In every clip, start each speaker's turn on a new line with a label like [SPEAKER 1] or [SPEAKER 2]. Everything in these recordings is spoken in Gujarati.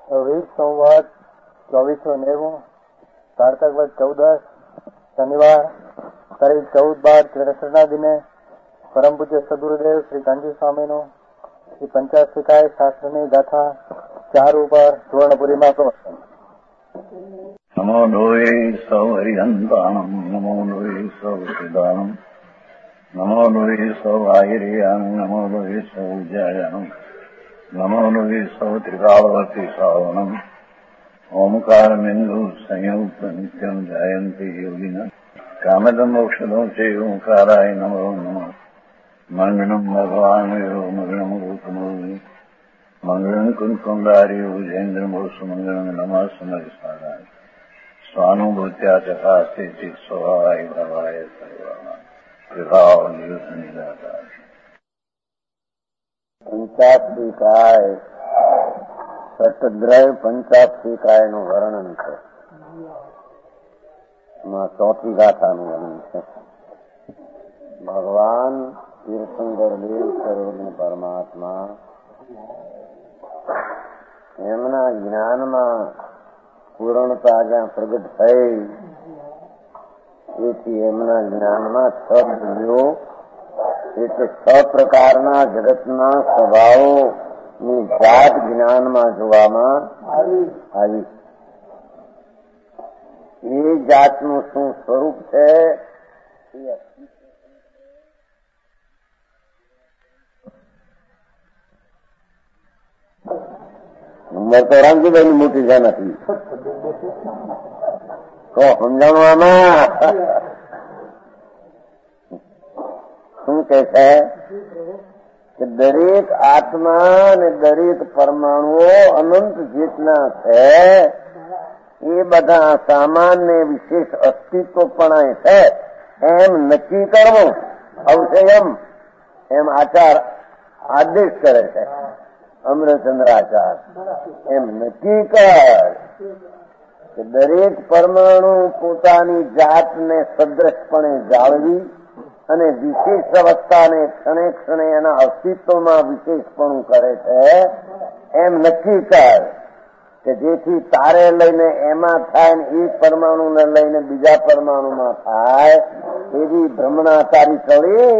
[SPEAKER 1] વીસ સંવત 2490 કારતક વદ 14 શનિવાર તારીખ 14/12 દિને પરમ પૂજ્ય સદગુરુદેવ શ્રી કાંજી સ્વામીનું શ્રી પંચાશિકાય શાસ્ત્રની ગાથા 4 ઉપર સુવર્ણપુરીમાં પ્રવચન.
[SPEAKER 2] નમો લોહે સૌ હરિહંતાણમ નમો લોહે સૌ સિદ્ધાણમ નમો લોહે સૌ આહિર્યાણમ નમો લોહે સૌ વિજયાણમ નમો લોહે સૌ ત્રિકાળવતી શ્રાવણમ ઓમકારમેન્દુ સંયુક્ત નિત્યમ જાયંતિ યોગિના કામદમ મોક્ષદો છે ઓંકારાય નમો નમઃ. મંગળમ ભગવાન મંગળમ રૂપમોહિ મંગળમ કુંકુંડારી ઉજેન્દ્રમો સુમંગળમ નમઃ સમરિસારાય સ્વાનુભૂત્યા ચકાસ્તે સ્વભાવાય ભવાય સર્વા વિભાવ નિયુત નિરાકાર.
[SPEAKER 3] પંચાશિકાય સતદ્રય પંચાશિકાયનું વર્ણન છે. એમાં ચોથી ગાથાનું વર્ણન છે. ભગવાન તીર્થંકર દેવ સર્વજ્ઞ પરમાત્મા એમના જ્ઞાનમાં પૂર્ણતા જ્યાં પ્રગટ થઈ એથી એમના જ્ઞાનમાં 6 દ્રવ્યો એટલે 6 પ્રકારના જગતના સ્વભાવોની જાત જ્ઞાનમાં જોવામાં આવી. એ જાતનું શું સ્વરૂપ છે નંબર તો રામજીભાઈ ની મોટી છે નથી તો સમજાવવામાં શું કે છે કે દરેક આત્મા અને દરેક પરમાણુઓ અનંત જેટલા છે એ બધા સામાન્ય વિશેષ અસ્તિત્વ પણ છે એમ નક્કી કરવું અવશ્યમ એમ આચાર આદેશ કરે છે. અમરચંદ્રાચાર એમ નક્કી કર કે દરેક પરમાણુ પોતાની જાતને સદ્રશપણે જાળવી અને વિશેષ અવસ્થાને ક્ષણે ક્ષણે એના અસ્તિત્વમાં વિશેષપણું કરે છે એમ નક્કી કર કે જેથી તારે લઈને એમાં થાય ને એ પરમાણુને લઈને બીજા પરમાણુમાં થાય એવી ભ્રમણા તારી ચડી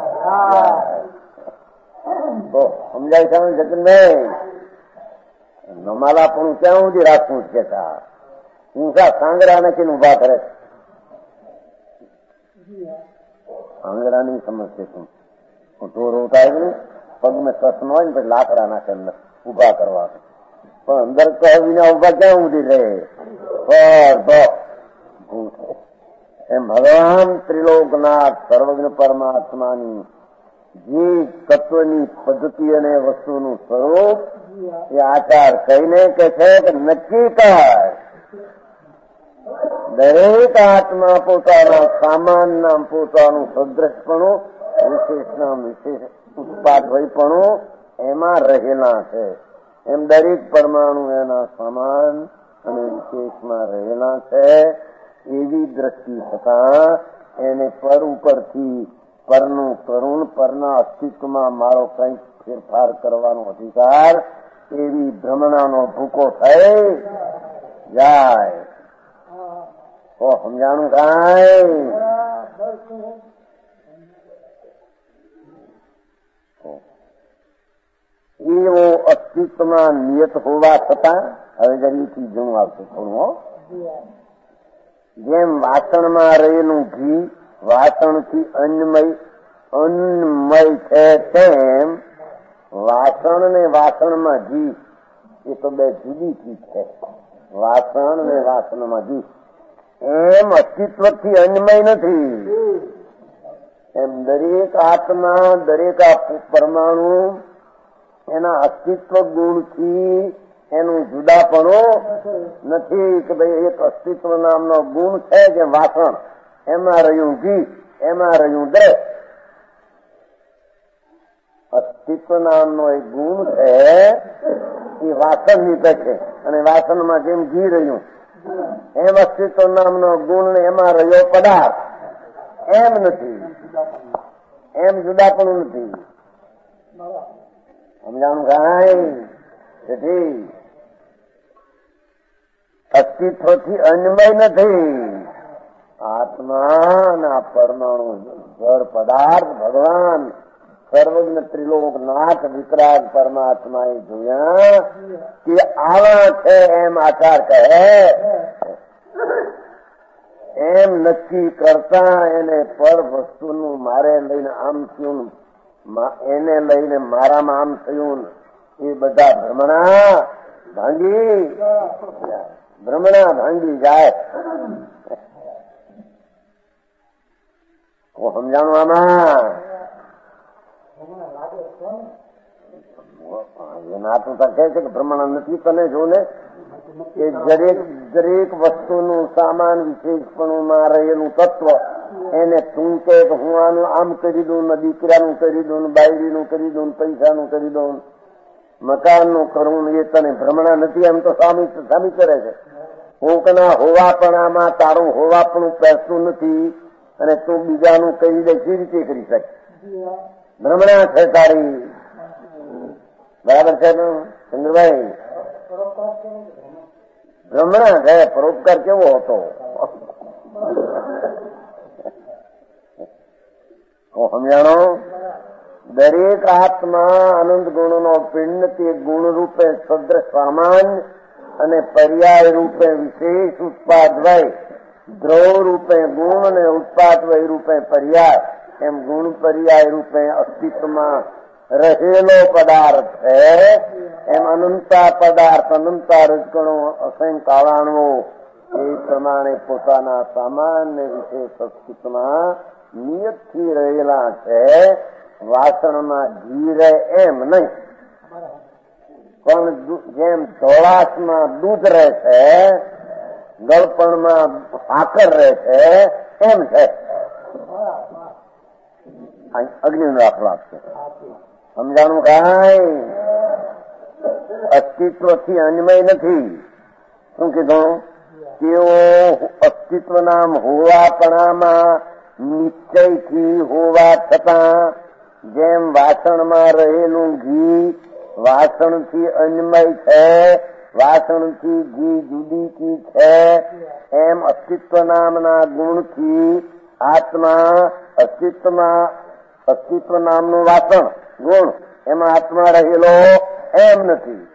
[SPEAKER 3] તો સમજાય છે જગનભાઈ. નમાલાપણું ક્યાં સુધી રાખવું છે? ઊંચા સાંગરા નથી ઉભા કરે. સાંગરાની સમસ્યા શું? ઢોર ઉઠાય ને પગમાં કસનો હોય ને પછી લાકડા નાખે અંદર ઉભા કરવા, પણ અંદર કહીને ઉભા ક્યાં ઉધી રહે? એમ ભગવાન ત્રિલોકનાથ સર્વજ્ઞ પરમાત્માની જે તત્વની પદ્ધતિ અને વસ્તુનું સ્વરૂપ એ આચાર કહીને કે છે કે નક્કી કર દરેક આત્મા પોતાના સામાનના પોતાનું સદ્રશપણું વિશેષના વિશેષ ઉત્પાદયપણું એમાં રહેલા છે. એમ દરેક પરમાણુ એના સામાન અને વિશેષમાં રહેલા છે એવી દ્રષ્ટિ થતા એને પર ઉપરથી પરનું કરુણ પરના અસ્તિત્વમાં મારો કંઈક ફેરફાર કરવાનો અધિકાર એવી ભ્રમણાનો ભૂકો થઈ જાય. તો સમજાણું કાંઈ? એવો અસ્તિત્વમાં નિયત હોવા છતાં હવે જરીથી જૂનું આવશે થોડું. જેમ વાસણમાં રહેલું ઘી વાસણથી અન્નમય છે તેમ વાસણ ને વાસણમાં ઘી એ તો બે જુદી ચીજ છે. વાસણ ને વાસણમાં ઘી એમ અસ્તિત્વથી અન્નમય નથી. એમ દરેક આત્મા દરેક પરમાણુ એના અસ્તિત્વ ગુણથી એનું જુદાપણું નથી કે ભાઈ એક અસ્તિત્વ નામનો ગુણ છે જે વાસણ એમાં રહ્યું ઘી એમાં રહ્યું દ્રવ. અસ્તિત્વ નામનો એક ગુણ છે એ વાસણ નીકળે છે અને વાસણમાં જેમ ઘી રહ્યું એમ અસ્તિત્વ નામનો ગુણ ને એમાં રહ્યો પદાર્થ એમ નથી. એમ જુદાપણું નથી. સમજાણું કાંઈ? અસ્તિત્વથી અન્યમય નથી. આત્માના પરમાણુ જળ પદાર્થ ભગવાન સર્વજ્ઞ ત્રિલોકનાથ વિતરાગ પરમાત્માએ જોયા કે આવા છે એમ આચાર કહે, એમ નક્કી કરતા એને પર વસ્તુનું મારે લઈને આમ થયું, એને લઈને મારામાં આમ થયું, એ બધા ભ્રમણા ભાંગી જાય. સમજાણું આમાં? નાતું તો કહે છે કે ભ્રમણા નથી. તને જો ને કે દરેક વસ્તુનું સામાન વિશેષપણું રહેલું તત્વ, એને તું કે હું આનું આમ કરી દઉં, દીકરાનું કરી દઉં, બાયડીનું કરી દઉં, પૈસાનું કરી દઉં, મકાનનું કરું, એ તને ભ્રમણા નથી એમ તો સામી કરે છે. કોકના હોવાપણામાં તારું હોવાપણું પહેરતું નથી અને તું બીજાનું કહી દે, કેવી રીતે કરી શકે? ભ્રમણા છે તારી. બરાબર છે ચંદ્રભાઈ? ભ્રમણા છે. પરોપકાર કેવો હતો? સમજાણો? દરેક આત્મા અનંત ગુણનો પિંડ તે ગુણ રૂપે સદ્ર સામાન્ય અને પર્યાય રૂપે વિશેષ ઉત્પાદ વય, દ્રવ રૂપે ગુણ અને ઉત્પાદ વય રૂપે પર્યાય, એમ ગુણ પર્યાય રૂપે અસ્તિત્વમાં રહેલો પદાર્થ છે. એમ અનંતા પદાર્થ, અનંતા રજગણો, અસંખ્યાણવો એ પ્રમાણે પોતાના સામાન્ય વિશેષ અસ્તિત્વમાં નિયતથી રહેલા છે. વાસણમાં ઘી રહે એમ નહીં, પણ જેમ ધોળાશમાં દૂધ રહે છે, ગળપણમાં સાકર રહે છે, એમ છે. અગ્નિનો દાખલો આપશે. સમજાણું? કાંઈ અસ્તિત્વથી અન્યમય નથી. શું કીધું? તેઓ અસ્તિત્વના હોવાપણામાં નિશ્ચયથી હોવા છતાં જેમ વાસણમાં રહેલું ઘી વાસણથી અન્યમય છે, વાસણથી ઘી જુદીથી છે, એમ અસ્તિત્વ નામના ગુણથી આત્મા અસ્તિત્વ નામનું વાસણ ગુણ એમાં આત્મા રહેલો એમ નથી,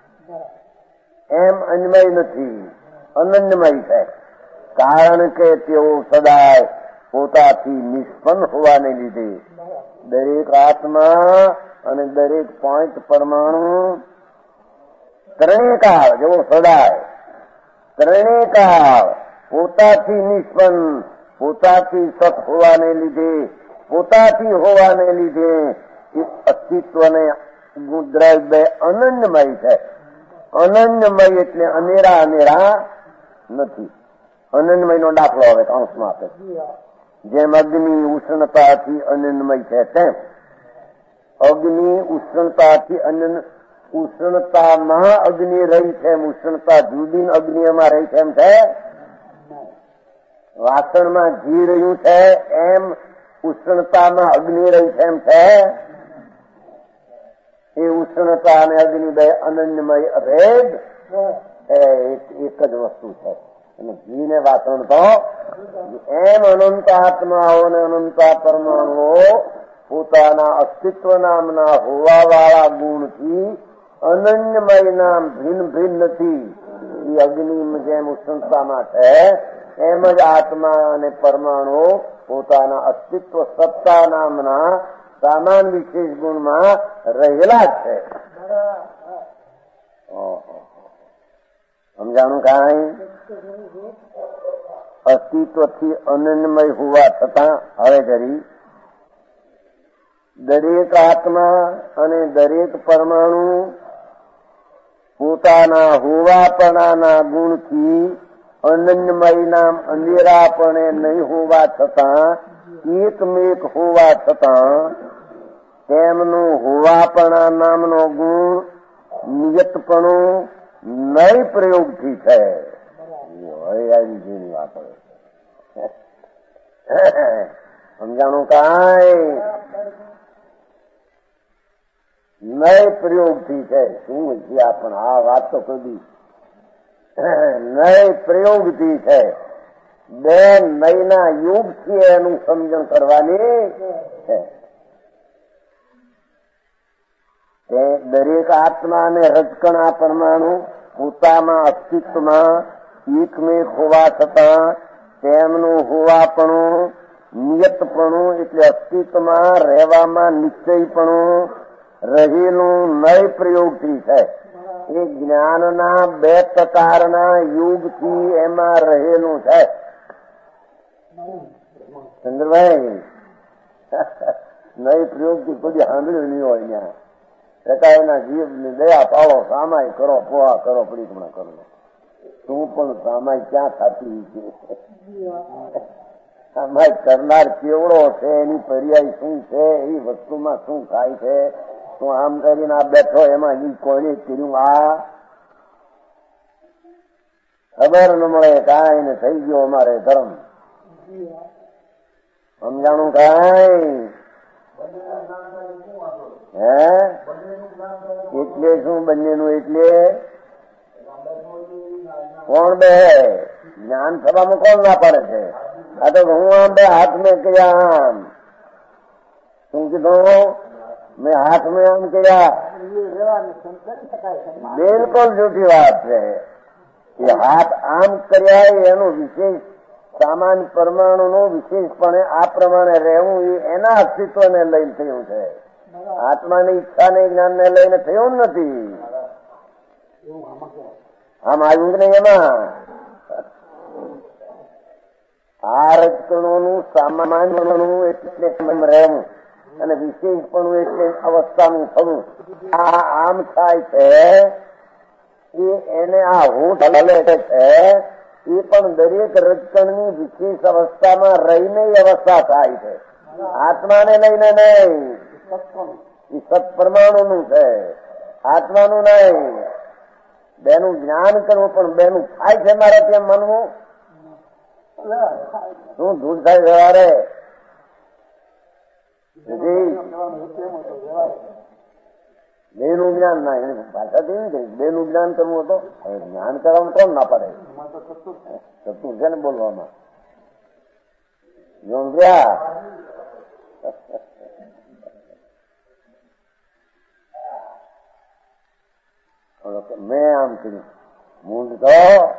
[SPEAKER 3] એમ અન્યમય નથી, અનન્યમય છે. કારણ કે તેઓ સદાય પોતાથી નિષ્પન્ન હોવાને લીધે દરેક આત્મા અને દરેક પોઈન્ટ પરમાણુ ત્રણેકાળ જેવો સદાય ત્રણેકાળ પોતાથી નિષ્પન્ન, પોતાથી સત હોવાને લીધે, પોતાથી હોવાને લીધે અસ્તિત્વને દ્રવ્ય અનન્યમય છે. અનન્યમય એટલે અનેરા નથી. અનન્યમયનો દાખલો હવે અંશમાં આપે. જેમ અગ્નિ ઉષ્ણતાથી અનન્યમય છે, તેમ અગ્નિ ઉષ્ણતાથી ઉષ્ણતામાં અગ્નિ રહી છે, ઉષ્ણતા જુદી અગ્નિ એમાં રહી છે એમ છે. વાસણમાં ઘી રહ્યું છે એમ ઉષ્ણતામાં અગ્નિ રહી છે એમ છે. એ ઉષ્ણતા અને અગ્નિ બે અનન્યમય અભેદ એક જ વસ્તુ છે. અને ઘી ને વાસણ તો એમ અનંત આત્માઓ અને અનંત પરમાણુઓ પોતાના અસ્તિત્વ નામના હોવાવાળા ગુણથી અનન્યમય નામ ભિન્ન નથી. એ અગ્નિ જેમ ઉષ્ણતામાં છે એમ જ આત્મા અને પરમાણુઓ પોતાના અસ્તિત્વ સત્તા નામના સામાન વિશેષ ગુણમાં રહેલા જ છે. સમજાણું? કાંઈ અસ્તિત્વથી અનન્યમય હોવા છતાં હવે કરી દરેક આત્મા અને દરેક પરમાણુ પોતાના હોવાપણાના ગુણથી અનન્યમય નામ અંધેરાપણે નહીં હોવા છતાં, એકમેક હોવા છતાં તેમનું હોવાપણા નામનો ગુણ નિયતપણું નય પ્રયોગથી છે. આવી વાત સમજાણું? કાંઈ નય પ્રયોગથી છે. શું છે? પણ આ વાત તો કદી નય પ્રયોગથી છે. બે નયના યુગથી એનું સમજણ કરવાની છે. તે દરેક આત્મા અને રજકણા પરમાણુ પોતામાં અસ્તિત્વમાં એકમેક હોવા છતાં તેમનું હોવાપણું, નિયતપણું એટલે અસ્તિત્વમાં રહેવામાં નિશ્ચયપણું રહેલું નય પ્રયોગથી છે. એ જ્ઞાનના બે પ્રકારના યુગથી એમાં રહેલું છે. ચંદ્રભાઈ નય પ્રયોગથી કોઈ સાંભળ્યું નહીં હોય ત્યાં છતાં એના જીવની દયા પાડો, સામાય કરો, પોહા કરો, પરિક્રમા કરો. શું પણ સામાય ક્યાં થતી છે? સામાય કરનાર કેવડો છે, એની પર્યાય શું છે, એ વસ્તુમાં શું થાય છે? તું આમ કરીને આ બેઠો એમાં એ કોઈને કર્યું આ ખબર ન મળે. કાંઈ ને થઈ ગયો અમારે ધર્મ. સમજાણું કાંઈ? હે એટલે શું બંનેનું? એટલે કોણ બે જ્ઞાન સભામાં કોણ ના પાડે છે? આ તો હું આમ બે હાથ મેં કર્યા, આમ શું કીધું? મેં હાથ મેં આમ કર્યા. બિલકુલ જૂઠી વાત છે. એ હાથ આમ કર્યા એનું વિશેષ સામાન્ય પરમાણુનું વિશેષપણે આ પ્રમાણે રહેવું એ એના અસ્તિત્વને લઈને થયું છે. આત્માની ઈચ્છાને જ્ઞાનને લઈને થયું નથી. આમ આવ્યું કે નહીં? એમાં આ રજકણોનું સામાન્યનું એટલે રહેવું અને વિશેષપણું એટલે અવસ્થાનું થવું. આ આમ થાય છે એને આ હોઠ હલે છે એ પણ દરેક રજકણની વિશેષ અવસ્થામાં રહીને અવસ્થા થાય છે. આત્માને લઈને નહીં. એ સત્પરમાણુનું છે, આત્માનું નહીં. બેનું જ્ઞાન કરવું પણ બેનું થાય છે મારે ત્યાં માનવું. શું ધૂળ થાય વ્યવહારે? બેનું જ્ઞાન ના, એની ભાષા કેવી થઈ? બેનું જ્ઞાન કરવું હતો. હવે જ્ઞાન કરવાનું કોણ ના પડે? ચતુર છે ને બોલવામાં. મેં આમ કર્યું. મૂળ તો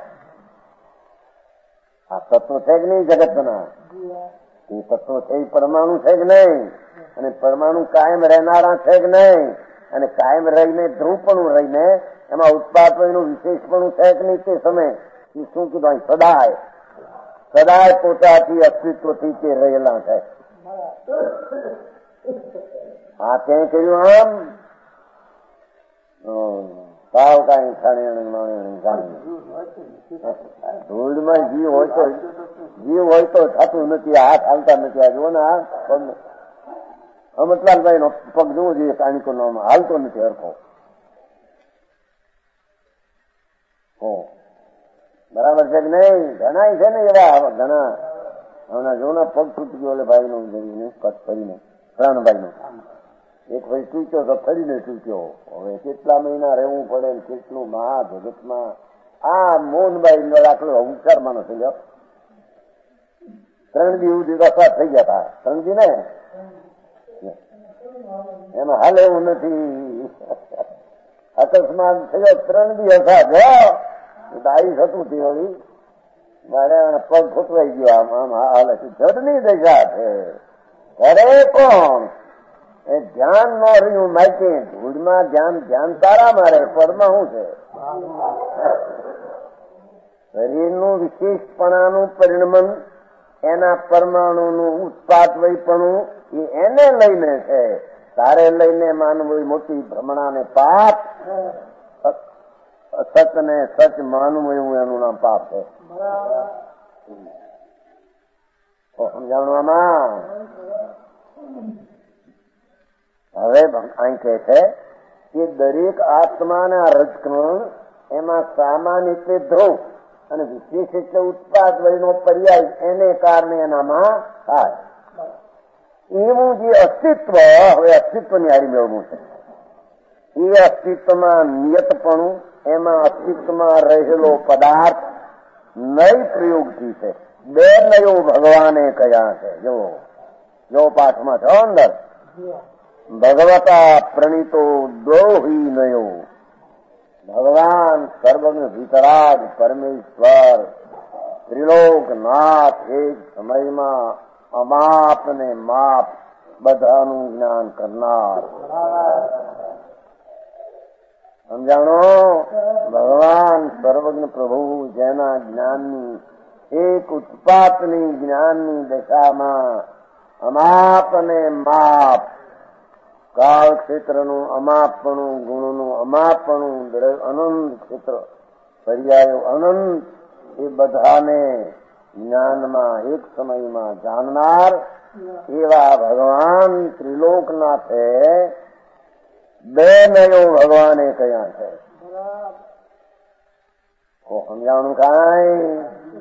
[SPEAKER 3] આ તત્વ છે કે નહીં જગતના? એ તત્વ છે એ પરમાણુ છે કે નહીં? અને પરમાણુ કાયમ રહેનારા છે કે નહીં? અને કાયમ રહીને ધ્રુવપણું રહીને એમાં ઉત્પાદનું વિશેષપણું છે કે નહીં? તે સમય શું કીધું? સદાય સદાય પોતાથી અસ્તિત્વથી તે રહેલા છે. આ તે કર્યું આમ સાવ કાંઈ ધૂળમાં જીવ હોય તો થતું નથી. હાથ હાલતા નથી. આ જુઓ ને આ પગ અમતલાલભાઈ નો પગ જોવો જોઈએ. કાણીકો નો હાલતો નથી હરખો. બરાબર છે કે નહીં? ઘણા છે ને એવા ઘણા. હમણાં જો ને પગ તૂટી ગયો ભાઈ નો કટ કરીને પ્રાણભાઈ નો. એક ભાઈ તૂટ્યો તો ફરીને તૂટ્યો. હવે કેટલા મહિના રહેવું પડે ને કેટલું મહા જગતમાં. આ મોહનભાઈ નો દાખલો હુંકાર માનો થઈ ગયો. 3 દી સુધી રસા થઈ ગયા હતા. 3 દી ને એમાં હાલ એવું નથી. અકસ્માત થયો 3 દી હતા ગયો. દાઈ થતું હતી વળી મારે પગ ખોટવાઈ ગયો. આમ આમ હાલે છે. જડની દશા છે. ઘરે કોણ એ ધ્યાન ન રહ્યું માહિતી. ધૂળમાં ધ્યાન તારા મારે પદમાં શું છે? શરીરનું વિશેષપણાનું પરિણમન એના પરમાણુનું ઉત્પાદવયપણું એ એને લઈને છે. તારે લઈને માનવું મોટી ભ્રમણાને પાપ. સચ ને સચ માનવું એવું એનું નામ પાપ છે. સમજાવવામાં હવે અહીં કહે છે કે દરેક આત્માના રજકણ એમાં સામાન્ય એટલે ધ્રુવ અને વિશેષ એટલે ઉત્પાદ વયનો પર્યાય એને કારણે એનામાં થાય. એવું જે અસ્તિત્વ હવે અસ્તિત્વની હારી મેળવવું છે. એ અસ્તિત્વમાં નિયતપણું એમાં અસ્તિત્વમાં રહેલો પદાર્થ નય પ્રયોગથી છે. બે નયો ભગવાને કયા છે. જો પાઠમાં છો અંદર ભગવતા પ્રણીતો દો હિ નયો. ભગવાન સર્વજ્ઞ વિતરાગ પરમેશ્વર ત્રિલોકનાથ એક સમયમાં અમાપ ને માપ બધાનું જ્ઞાન કરનાર. સમજાણો? ભગવાન સર્વજ્ઞ પ્રભુ જેના જ્ઞાનની એક ઉત્પાતની જ્ઞાનની દશામાં અમાપ અને માપ, કાળ ક્ષેત્રનું અમાપણું, ગુણનું અમાપણું, અનંત ક્ષેત્ર પર્યાયો અનંત, એ બધાને જ્ઞાનમાં એક સમયમાં જાણનાર એવા ભગવાન ત્રિલોકનાથે બે નયો ભગવાને કયા છે. સમજાણું કાંઈ?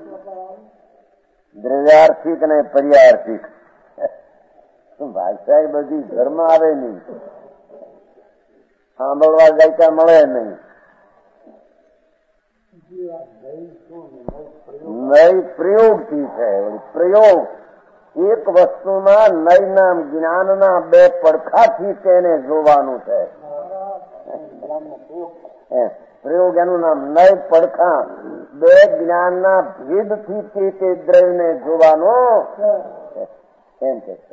[SPEAKER 3] દ્રવ્યાર્થિક અને પર્યાર્થિક. ભાષા બધી ઘરમાં આવે નહીં, સાંભળવા જાય ત્યાં મળે નહીં. નય પ્રયોગથી છે. પ્રયોગ એક વસ્તુમાં નયના જ્ઞાનના બે પડખાથી તેને જોવાનું છે. પ્રયોગ એનું નામ નય પડખા. બે જ્ઞાનના ભેદથી તે દ્રવ્યને જોવાનો એમ કે છે.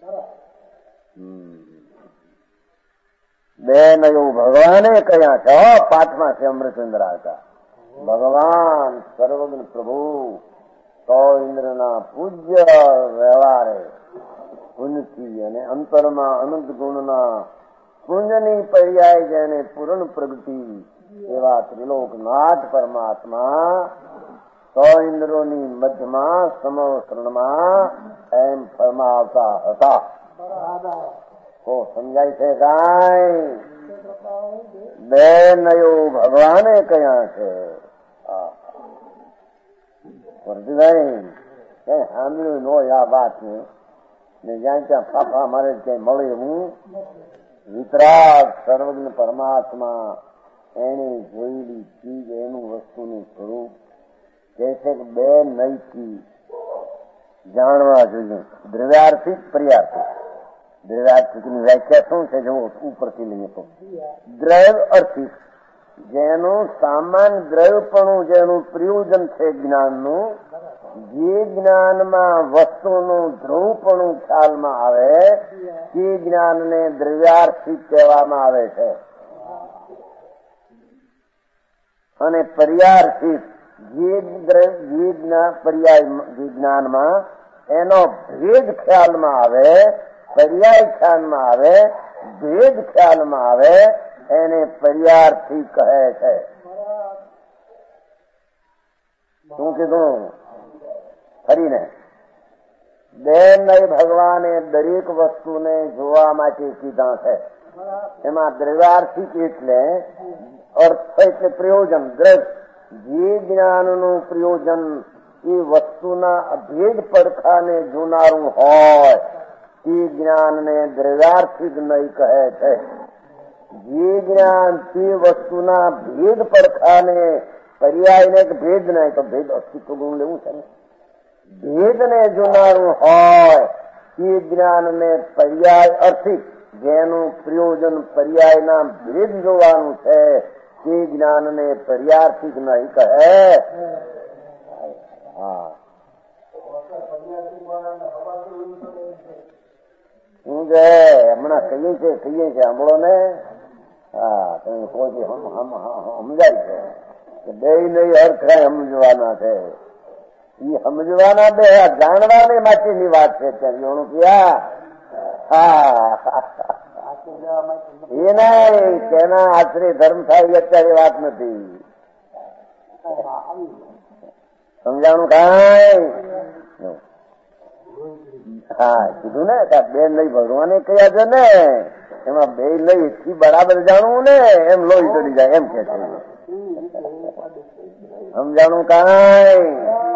[SPEAKER 3] બે નયો ભગવાને કયા છે. પાઠમાં છે અમૃતચંદ્ર હતા. ભગવાન સર્વજ્ઞ પ્રભુ તો ઇન્દ્રના પૂજ્ય વ્યવહારે પુણ્યથી અને અંતરમાં અનંત ગુણના પુણ્યની પર્યાય જેને પૂર્ણ પ્રગતિ એવા ત્રિલોકનાથ પરમાત્મા સો ઇન્દ્રોની મધ્યમાં સમવસ્ત્રણમાં એમ ફરમાવતા હતા. તો સમજાય છે કાંઈ? બે નયો ભગવાને કયા છે. સાંભળ્યું નો આ વાત ને જ્યાં ત્યાં ફાફા મારે ક્યાંય મળે. હું વિતરાગ સર્વજ્ઞ પરમાત્મા એને જોયેલી ચીજ એનું વસ્તુનું સ્વરૂપ કે છે કે બે નયથી જાણવા જોઈએ. દ્રવ્યાર્થિક પર્યાર્થિક. દ્રવ્યાર્થિકની વ્યાખ્યા શું છે? જો ઉપરથી લઈએ તો દ્રવ્ય અર્થિક, જેનું સામાન્ય દ્રવ્યપણું, જેનું પ્રયોજન છે જ્ઞાનનું, જે જ્ઞાનમાં વસ્તુનું ધ્રુવપણું ખ્યાલમાં આવે તે જ્ઞાનને દ્રવ્યાર્થિક કહેવામાં આવે છે. અને પર્યાર્થિક જે જ્ઞાનમાં એનો ભેદ ખ્યાલમાં આવે, પર્યાય ખ્યાલમાં આવે, ભેદ ખ્યાલમાં આવે, એને પર્યાર્થી કહે છે. શું કીધું? ફરીને બે નય ભગવાને દરેક વસ્તુને જોવા માટે કીધા છે. એમાં દ્રવ્યાર્થિક એટલે અર્થ એટલે પ્રયોજન. દ્રવ્ય જે જ્ઞાનનું પ્રયોજન એ વસ્તુના અભેદ પડખાને જોનારું હોય તે જ્ઞાનને દ્રવ્યાર્થિક નય કહે છે. જે જ્ઞાન તે વસ્તુના ભેદ પડખાને પર્યાયને ભેદ નહીં તો ભેદ અસ્તિત્વ ગુણ લેવું છે ને, ભેદને જોનારું હોય તે જ્ઞાનને પર્યાય અર્થિક, જેનું પ્રયોજન પર્યાયના ભેદ જોવાનું છે તે જ્ઞાનને પર્યાર્થિક નહીં કહે. હા, શું છે? હમણાં કહીએ છીએ સાંભળો ને. હા, તમે કોઈ સમજાય છે કે બે નહીં અર્થ સમજવાના છે. એ સમજવાના બે જાણવાની માટેની વાત છે. ત્યાં ક્યાં એ નહીં તેના આશરે ધર્મ થાય અત્યારે વાત નથી. સમજાણું કાંઈ? હા, કીધું ને કે બે નહીં ભગવાને કયા છે ને, એમાં બે નહીં થી બરાબર જાણવું ને એમ લોહી ચડી જાય એમ કે છે. સમજાણું કાંઈ?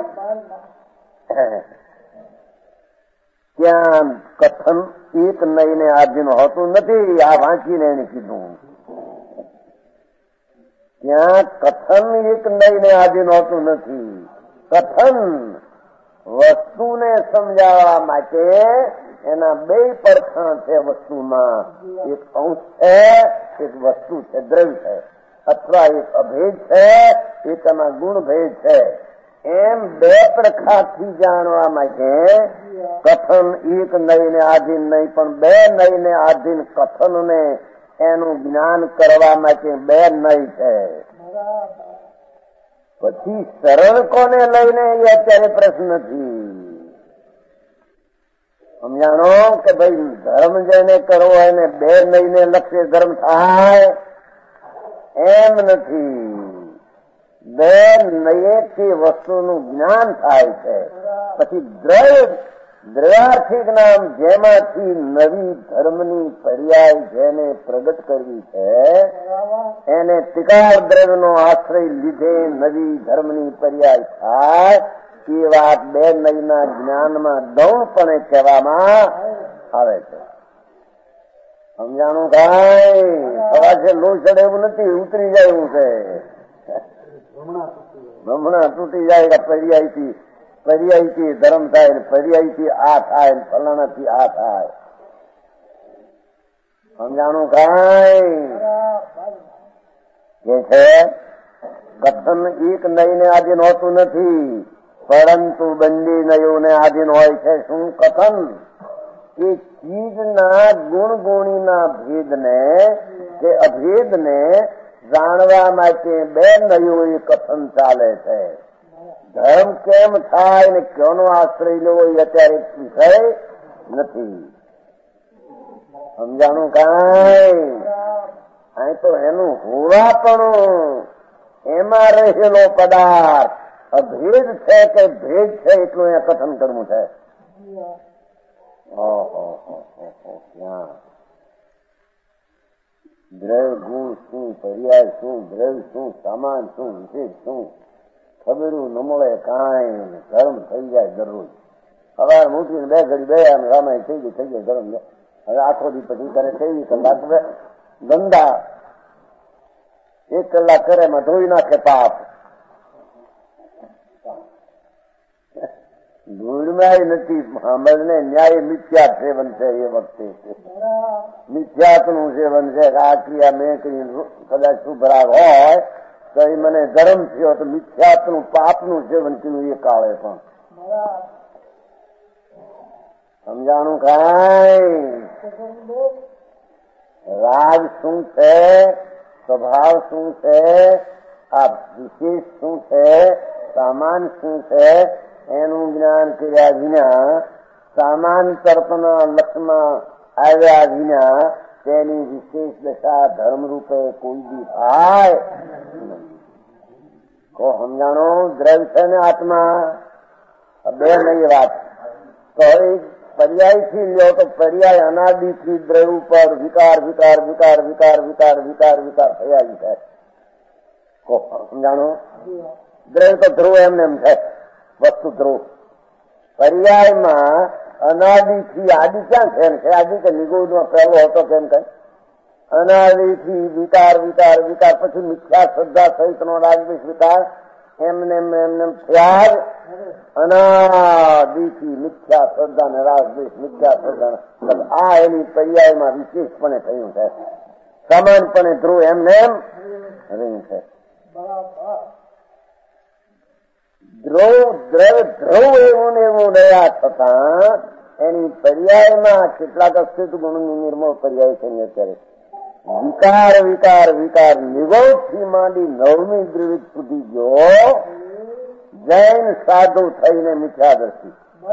[SPEAKER 3] ત્યાં કથન એક નઈ ને આજીનું હોતું નથી. આ વાંચીને એને કીધું ત્યાં કથન એક નઈને આધીન હોતું નથી. કથન વસ્તુને સમજાવવા માટે એના બે પરખાણ છે વસ્તુમાં. એક અંશ છે, એક વસ્તુ છે, દ્રવ્ય છે, અથવા એક અભેદ છે, એક એમાં ગુણભેદ છે. એમ બે પ્રખાથી જાણવા માટે કથન એક નઈને આધીન નહીં, પણ બે નઈને આધીન કથનને એનું જ્ઞાન કરવા માટે બે નય છે. પછી સરળ કોને લઈને એ અત્યારે પ્રશ્ન નથી. સમજાણો કે ભાઈ ધર્મ જેને કરવો હોય ને બે નઈને લક્ષ્ય ધર્મ થાય એમ નથી. બે નયેથી વસ્તુનું જ્ઞાન થાય છે. પછી દ્રવ્યાર્થી જ્ઞાન, જેમાંથી નવી ધર્મની પર્યાય જેને પ્રગટ કરવી છે એને તિકાર દ્રવ્યનો આશ્રય લીધે નવી ધર્મની પર્યાય થાય. એ વાત બે નયના જ્ઞાનમાં ગૌણપણે કહેવામાં આવે છે. સમજાણું કાંઈ સવા છે લોહી ચડે એવું નથી, ઉતરી જાય એવું છે. હમણાં તૂટી જાય કે પર્યાયથી ધર્મ થાય ને પર્યાયથી આ થાય ને ફલાણાથી આ થાય. સમજાણું કાંઈ કે છે કથન એક નયને આધીન હોતું નથી, પરંતુ બંને નયોને આધીન હોય છે. શું કથન? એ ચીજના ગુણગુણીના ભેદને કે અભેદને જાણવા માટે બે નયો એ કથન ચાલે છે. ધર્મ કેમ થાય ને ક્યોનો આશ્રય લેવો એ અત્યારે વિષય નથી. સમજાણું કાંઈ? અહીં તો એનું હોવાપણું, એમાં રહેલો પદાર્થ અભેદ છે કે ભેદ છે એટલું અહીંયા કથન કરવું છે. દ્રવ્ય ગુણ શું, પર્યાય શું, દ્રવ્ય શું, સામાન શું, વિશેષ શું, ખબરું ન મળે કાંઈ. ધર્મ થઈ જાય દરરોજ. સવાર મૂકીને બે ઘડી બે આમ રામાયણ થઈ જાય ધર્મ. હવે આખો દી પછી કરે 23 કલાક ગંદા, 1 કલાક કરે એમાં ધોઈ નાખે પાપ. ધૂળમાં નથી અમને ન્યાય મિથ્યા સેવન છે. એ વખતે મિથ્યાતનું સેવન છે. આ ક્રિયા મેં કરી કદાચ શુભરાગ હોય તો એ મને ધર્મ થયો, તો મિથ્યાતનું પાપનું સેવન કર્યું એ કાળે પણ. સમજાણું કાંઈ? રાગ શું છે, સ્વભાવ શું છે, આ વિશેષ શું છે, સામાન શું છે, એનું જ્ઞાન કર્યા વિના, સામાન તર્પના લક્ષમાં આવ્યા વિના તેની વિશેષ દશા ધર્મ રૂપે કોઈ બી થાય. કો સમજાણો? દ્રવ્ય છે ને આત્મા, બે નહીં વાત. તો પર્યાયથી લ્યો તો પર્યાય અનાદિથી દ્રવ્ય ઉપર વિકાર વિકાર વિકાર વિકાર વિકાર વિકાર વિકાર થયા છે. કો સમજાણો? દ્રવ્ય તો ધ્રુવ એમને એમ છે, વસ્તુ ધ્રુવ. પર્યાયમાં અનાદિથી આદિ ક્યાં છે? આદિ કે નિગુણમાં પહેલો હતો કેમ કઈ? અનાદિથી વિકાર વિકાર વિકાર, પછી મિથ્યા શ્રદ્ધા સહિતનો રાગદ્વેષ વિકાર, એમને થયા. અનાદિથી મિથ્યા શ્રદ્ધા ને રાગદ્વેષ, મિથ્યા શ્રદ્ધા, આ એની પર્યાયમાં વિશેષપણે થયું છે. સમાનપણે ધ્રુવ એમને એમ રહ્યું છે. ધ્રુવ એવું ને એવું રહ્યા છતાં એની પર્યાયમાં કેટલાક અસ્તિત્વ ગુણની નિર્મળ પર્યાય છે. અત્યારે વિકાર વિકાર વિકાર નિગોળથી માંડી 9મી દ્વિવિધ સુધી ગયો. જૈન સાધુ થઈને મિથ્યાદર્શી,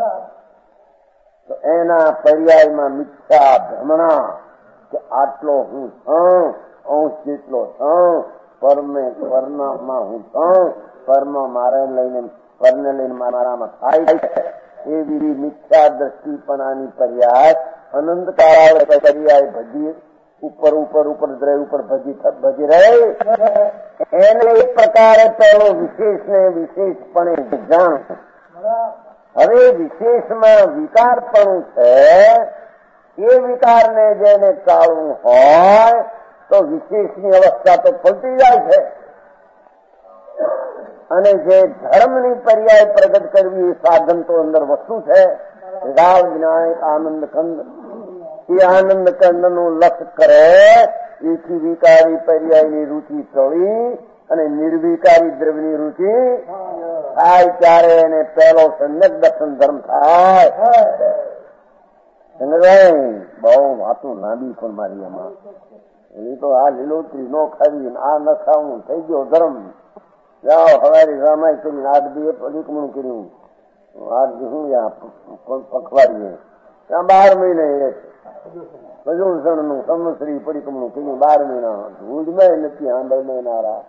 [SPEAKER 3] તો એના પર્યાયમાં મિથ્યા ભ્રમણા કે આટલો હું છું, અંશ જેટલો છું, પરનામાં હું છું, પરમ મારે લઈને પરને લઈને મારામાં થાય છે, એવી મિથ્યા દ્રષ્ટિપણાની પર્યાય અનંત કાળ પર્યાય ભજી ઉપર ઉપર ઉપર દ્રવ્ય ઉપર ભજી રહે. એને એક પ્રકારે પેલો વિશેષને વિશેષપણે જાણ. હવે વિશેષમાં વિકારપણું છે, એ વિકારને જેને ટાળવું હોય તો વિશેષની અવસ્થા તો પલટી જાય છે. અને જે ધર્મની પર્યાય પ્રગટ કરવી એ સાધન તો અંદર વસ્તુ છે. રાવ વિનાયક આનંદ કંદ એ આનંદ કંદનું લક્ષ કરે એથી વિકારી પર્યાયની રુચિ ટળી અને નિર્વિકારી દ્રવ્યની રુચિ થાય ત્યારે એને પહેલો સમ્યક દર્શન ધર્મ થાય. બહુ વાતું લાંબી પણ મારી એમાં એ તો આ લીલોતરી નો ખાવી આ ન ખાવું થઈ ગયો ધર્મ. જાઓ હવારી રામાય કરીને આઠ દિવસ અધિકમણું કર્યું, આઠ હું પખવાડીએ ત્યાં 12 મહિને મજૂરસણનું સંવત્સરી પરિક્રમણું કર્યું 12 મહિના ધૂળમાં નથી આંબળનારા.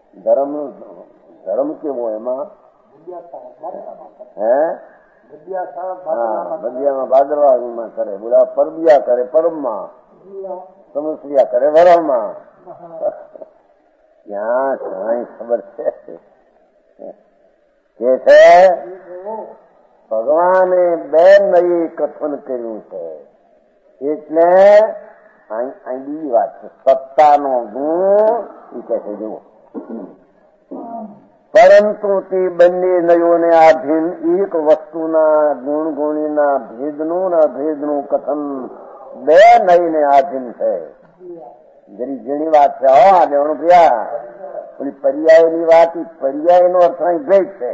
[SPEAKER 3] ધર્મ કેવો એમાં હે બદિયામાં ભાદરવામાં કરે, બોલા પરબિયા કરે પરબમાં, સમસ્યા કરે વરમાં. ક્યાં કાંઈ ખબર છે કે છે ભગવાને 2 નયે કથન કર્યું છે. એટલે અહીં બીજી વાત છે, સત્તાનો ગુણ એ કહે છે જુઓ, પરંતુ તે બંને નયોને આધીન એક વસ્તુના ગુણ ગુણીના ભેદનું અભેદનું કથન 2 નયને આધીન છે. જરી જેની વાત છે આ દેવણું પ્રિયા પેલી પર્યાયની વાત, પર્યાયનો અર્થ અહીં ભેદ છે.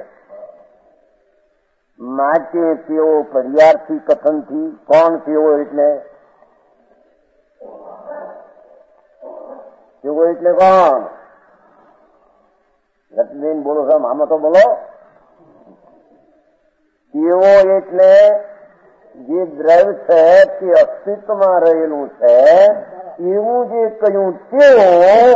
[SPEAKER 3] માટે તેઓ પર્યાયથી કથનથી કોણ તેઓ એટલે કોણ? રત્નબેન બોલો છો, આમાં તો બોલો. તેઓ એટલે જે દ્રવ્ય છે તે અસ્તિત્વમાં રહેલું છે એવું જે કહ્યું તેઓ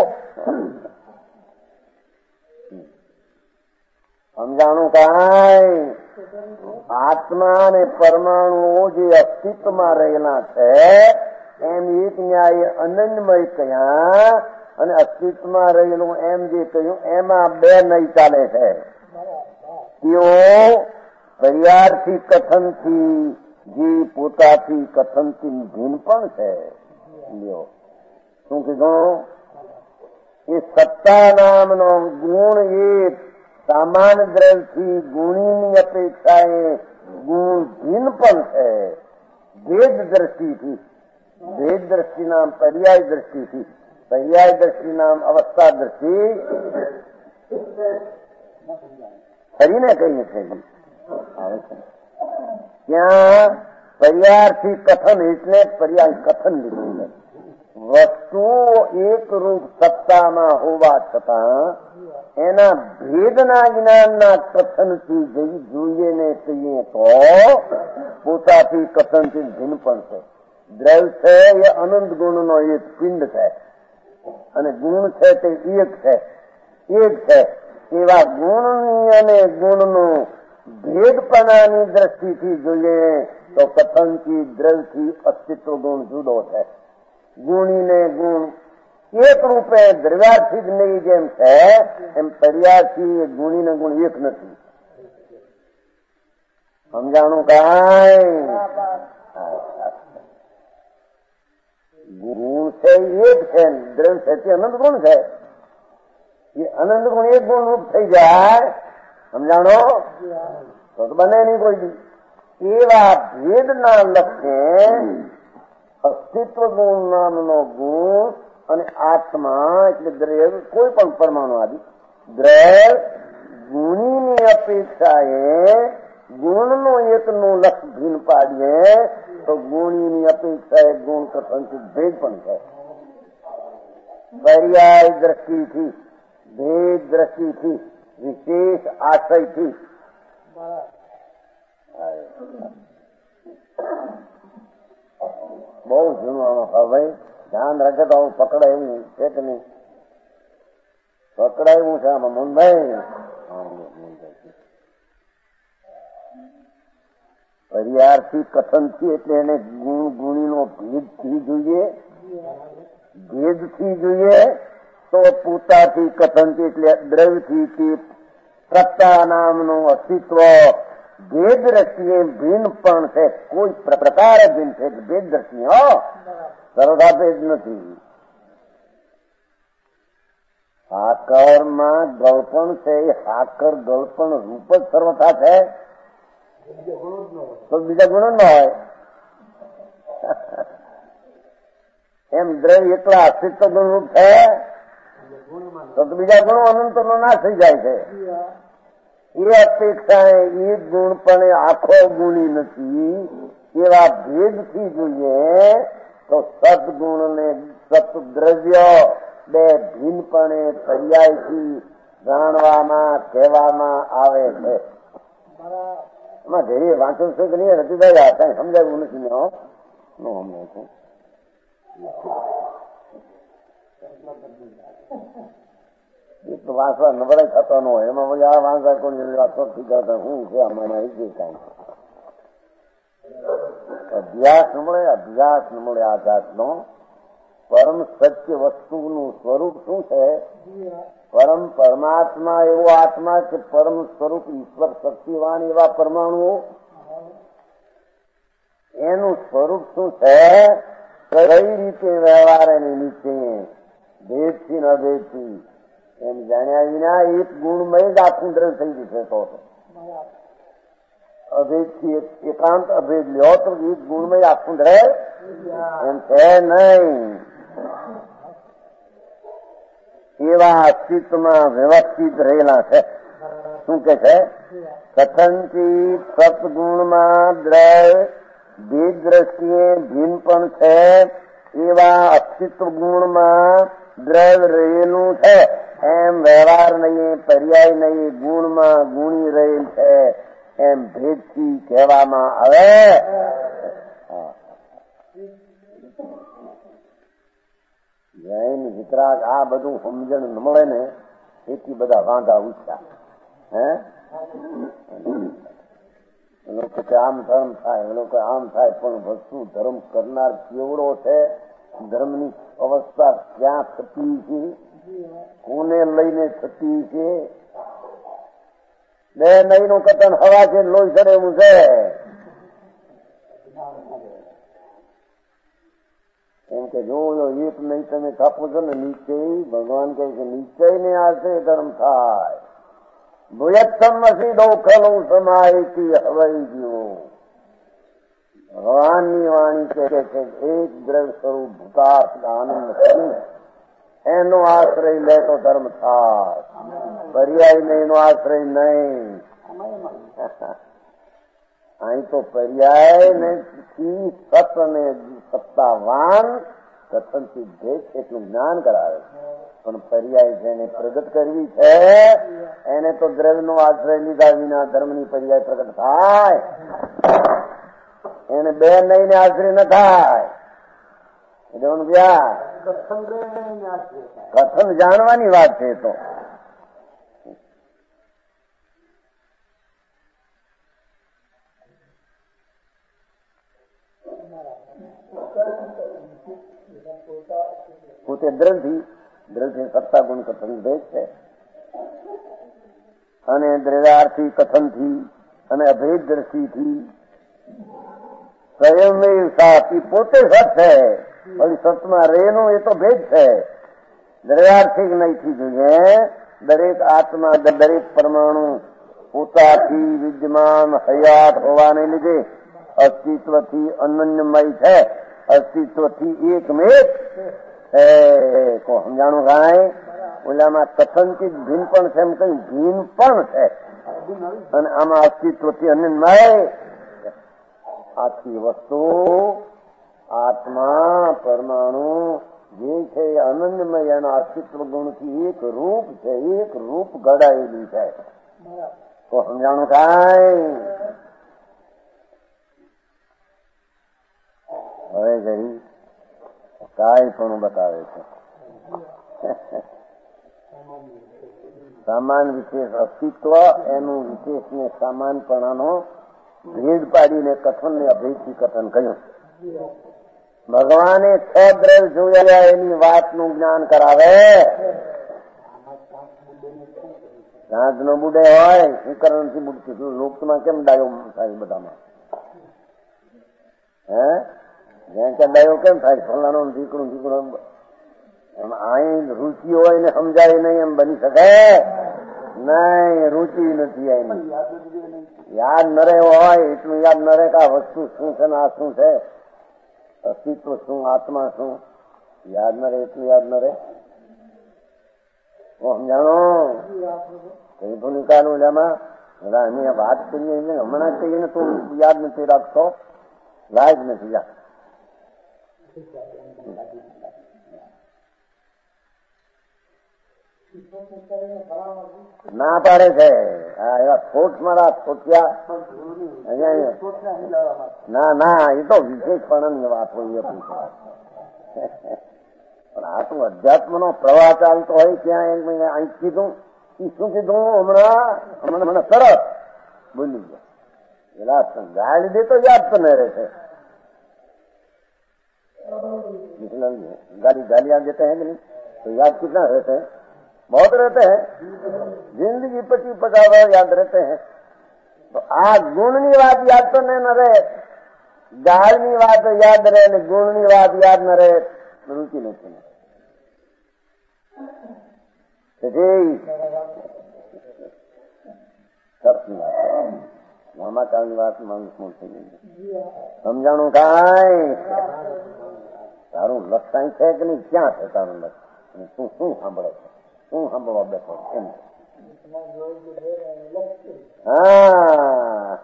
[SPEAKER 3] સમજાણું કાંઈ? આત્મા અને પરમાણુઓ જે અસ્તિત્વમાં રહેલા છે એમ એક ન્યાય અનન્યમય કહ્યા અને અસ્તિત્વમાં રહેલું એમ જે કહ્યું એમાં 2 નય ચાલે છે. તેઓ પર્યાયથી કથનથી જે પોતાથી કથનથી ભિન્ન પણ છે. શું કીધું? એ સત્તા નામનો ગુણ એ સામાન્ય દ્રવ્યથી ગુણીની અપેક્ષાએ ગુણ ભિન્ન પણ છે. ભેદ દ્રષ્ટિથી, ભેદ દ્રષ્ટિના પર્યાય દ્રષ્ટિથી, પર્યાય દ્રષ્ટિના અવસ્થા દ્રષ્ટિ ફરીને કહીએ છીએ ત્યાં પર્યાયથી કથન એટલે પર્યાય કથન લીધું છે. વસ્તુઓ એકરૂપ સત્તામાં હોવા છતાં એના ભેદના જ્ઞાનના કથનથી જોઈએ ને કહીએ તો પોતાથી કથનથી ભિન્ન પણ છે. દ્રવ્ય છે એ અનંત ગુણનો એક પિંડ છે અને ગુણ છે તે એક છે. એવા ગુણની અને ગુણનું ભેદપણાની દ્રષ્ટિથી જોઈએ તો કથનથી દ્રવ્યથી અસ્તિત્વ ગુણ જુદો છે. ગુણીને ગુણ એક રૂપે દ્રવ્યાર્થી જ નહીં જેમ છે એમ પર્યાયથી ગુણીને ગુણ એક નથી. સમજાણું કાંઈ? ગુણ છે એક છે, દ્રવ્ય છે તે અનંત ગુણ છે. એ અનંત ગુણ એક ગુણ રૂપ થઈ જાય, સમજાણો તો બને નહીં કોઈ દી. એવા ભેદના લક્ષ્ય અસ્તિત્વ ગુણ નામનો ગુણ અને આત્મા એટલે દ્રવ્ય કોઈ પણ પરમાણુ આદિ દ્રવ્ય ગુણીની અપેક્ષાએ ગુણનો એકનું લક્ષ ભિન્ન પાડીએ તો ગુણીની અપેક્ષાએ ગુણ કથનથી ભેદ પણ છે. પર્યાય દ્રષ્ટિથી, ભેદ દ્રષ્ટિથી, વિશેષ આશયથી બહુ જૂનું આમાં ભાઈ ધ્યાન રાખે તો આવું પકડાયું છે કે નહીં? પકડાયું છે આમાં મોહનભાઈ. પર્યાયથી કથનથી એટલે એને ગુણ ગુણીનો ભેદથી જોઈએ, ભેદથી જોઈએ તો પોતાથી કથનથી એટલે દ્રવ્યથી સત્તા નામનું અસ્તિત્વ ભેદ દ્રષ્ટિએ ભિન્ન પણ છે. કોઈ પ્રકારે ભિન્ન છે ભેદ દ્રષ્ટિએ સરળતા ભેદ નથી. સાકરમાં ગળપણ છે એ સાકર ગળપણ રૂપ જ સર્વથા છે તો બીજા ગુણો ન હોય. એમ દ્રવ્ય એકલા અસ્તિત્વ ગુણરૂપ છે તો બીજા ગુણો અનંત નો નાશ થઈ જાય છે. એ અપેક્ષા એ ગુણ પણ આખો ગુણી નથી એવા ભેદથી જોઈએ તો સદગુણ ને સતદ્રવ્ય બે ભિન્નપણે પર્યાયથી જાણવામાં કહેવામાં આવે છે. એમાં ધૈર્ય વાંચો છો કે નહીં રતિભાઈ? કઈ સમજાવ્યું નથી મેં સમજાય છું. એક વાંચવા નબળાઈ થતો ન હોય એમાં પછી આ વાંચા કોણ વાંચો કરતા હું છે આમાં કઈ અભ્યાસ ન મળે આ જાતનો. પરમ સત્ય વસ્તુનું સ્વરૂપ શું છે? પરમ પરમાત્મા એવો આત્મા કે પરમ સ્વરૂપ ઈશ્વર શક્તિવાન એવા પરમાણુ એનું સ્વરૂપ શું છે? કઈ રીતે વ્યવહાર એની નીચે ભેદથી ન ભેદથી એમ જાણ્યા વિના એક ગુણમય જ આખું દ્રવ્ય થઈ જશે. તો અભેદથી એકાંત અભેદ લ્યો તો એક ગુણમય આખું દ્રવ્ય એમ છે નહીં. એવા અસ્તિત્વમાં વ્યવસ્થિત રહેલા છે. શું કે છે? કથનચિત સત્ગુણમાં દ્રવ્ય ભેદ દ્રષ્ટિએ ભિન્ન પણ છે એવા અસ્તિત્વ ગુણમાં દ્રવ્ય રહેલું છે. એમ વ્યવહાર નહીં, પર્યાય નહીં, ગુણમાં ગુણી રહેલ છે એમ ભેદથી કહેવામાં આવે. જૈન વિતરાગ આ બધું સમજણ ન મળે ને એથી બધા વાંધા ઉઠ્યા. લોકો કે આમ ધર્મ થાય, લોકો આમ થાય, પણ વસ્તુ ધર્મ કરનાર કેવડો છે? ધર્મની અવસ્થા ક્યાં થતી છે? કોને લઈને થતી છે? બે નઈ નું કતન હવા છે, લોહી ચડે એવું છે. એમ કે જો એક નહીં તમે કાપો છો ને નિશ્ચય, ભગવાન કહે છે નિશ્ચય ને આશે ધર્મ થાય. ભૂયત્તમસી દોખલું સમાયતી હવાઈ ગયો. ભગવાનની વાણી કહે છે એક દ્રવ્ય સ્વરૂપ ભૂતાર્થ આનંદ કરી એનો આશ્રય લે તો ધર્મ થાય. પર્યાય નહીં એનો આશ્રય નહીં. અહીં તો પર્યાય નથી સત અને સત્તાવાન કથનથી ભેદ એટલું જ્ઞાન કરાવે પણ પર્યાય જેને પ્રગટ કરવી છે એને તો દ્રવ્યનો આશ્રય લીધા વિના ધર્મની પર્યાય પ્રગટ થાય. એને બે નહીં ને આશ્રય ન થાય. કથન જાણવાની વાત છે. તો પોતે દ્રવ્ય સત્તા ગુણ કથન ભેદ છે અને દ્રવ્યાર્થી કથનથી અને અભેદ દ્રષ્ટિથી સ્વયં સાથી પોતે સત છે. પછી સતમાં રેનું એ તો ભેદ છે. દ્રવ્યાર્થિક નહીંથી જોઈએ દરેક આત્મા દરેક પરમાણુ પોતાથી વિદ્યમાન હયાત હોવાને લીધે અસ્તિત્વથી અનન્યમય છે. અસ્તિત્વથી એકમેક છે. સમજાણું કાંઈ? ઓલામાં કથનથી ભિન્ન પણ છે એમ કઈ ભિન્ન પણ છે અને આમાં અસ્તિત્વથી અનન્યમય. આખી વસ્તુ આત્મા પરમાણુ જે છે અનન્યમય એના અસ્તિત્વ ગુણથી એક રૂપ છે, એક રૂપ ઘડાયેલી છે. તો સમજાણું કાંઈ? હવે ઘડી કાંઈ પણ બતાવે છે. સામાન વિશેષ અસ્તિત્વ એનું વિશેષ ને સામાનપણાનો ભેદ પાડીને કથન ને અભેદથી કથન કહ્યું. ભગવાને 6 દ્રવ્ય જોયા એની વાતનું જ્ઞાન કરાવે. કાંચ નો બુડે હોય શું કરવાથી બુડતું લોકમાં કેમ ડાયો થાય? બધામાં જ્યાં ત્યાં ડાયો કેમ થાય? ફલાણો દીકરું એમ અહીં રુચિ હોય ને સમજાય નહીં એમ બની શકે નહીં. રુચિ નથી એની. યાદ ન રહે હોય એટલું યાદ ન રહે કે આ વસ્તુ શું છે ને આ શું છે, અસ્તિત્વ શું, આત્મા શું, યાદ ન રહે એટલું યાદ ન રહે. સમજાણો કઈ ભૂમિકાનું એમાં અમે વાત કરીએ હમણાં કહીએ ને તો યાદ નથી રાખતો, લાયક નથી યાદ. ના પાડે છે એવા ખોટ મારા ખોટિયા. ના ના એ તો વિશેષપણાની વાત હોય પણ આ તો અધ્યાત્મનો પ્રવાહ ચાલતો હોય ત્યાં અહીં કીધું શું કીધું હમણાં સરસ બોલી ગયા. ગાળી દે તો યાદ તો नहीं रहते. गाली आप देते हैं कि नहीं तो याद कितना रहते हैं? बहुत रहते हैं. जिंदगी 25-50 वर्ष याद रहते हैं. तो આ ગુણની વાત યાદ તો નહીં ન રહે, ગાળની વાત યાદ રહે ને ગુણની વાત યાદ ન રહે, રૂચિ નથી. મામાકાળની વાત માણસ થઈ ગઈ. સમજાણું કાંઈ તારું લક્ષણ છે કે નહીં, ક્યાં છે તારું લક્ષણ, તું શું સાંભળે છે, શું સાંભળવા બેઠો એમ. હા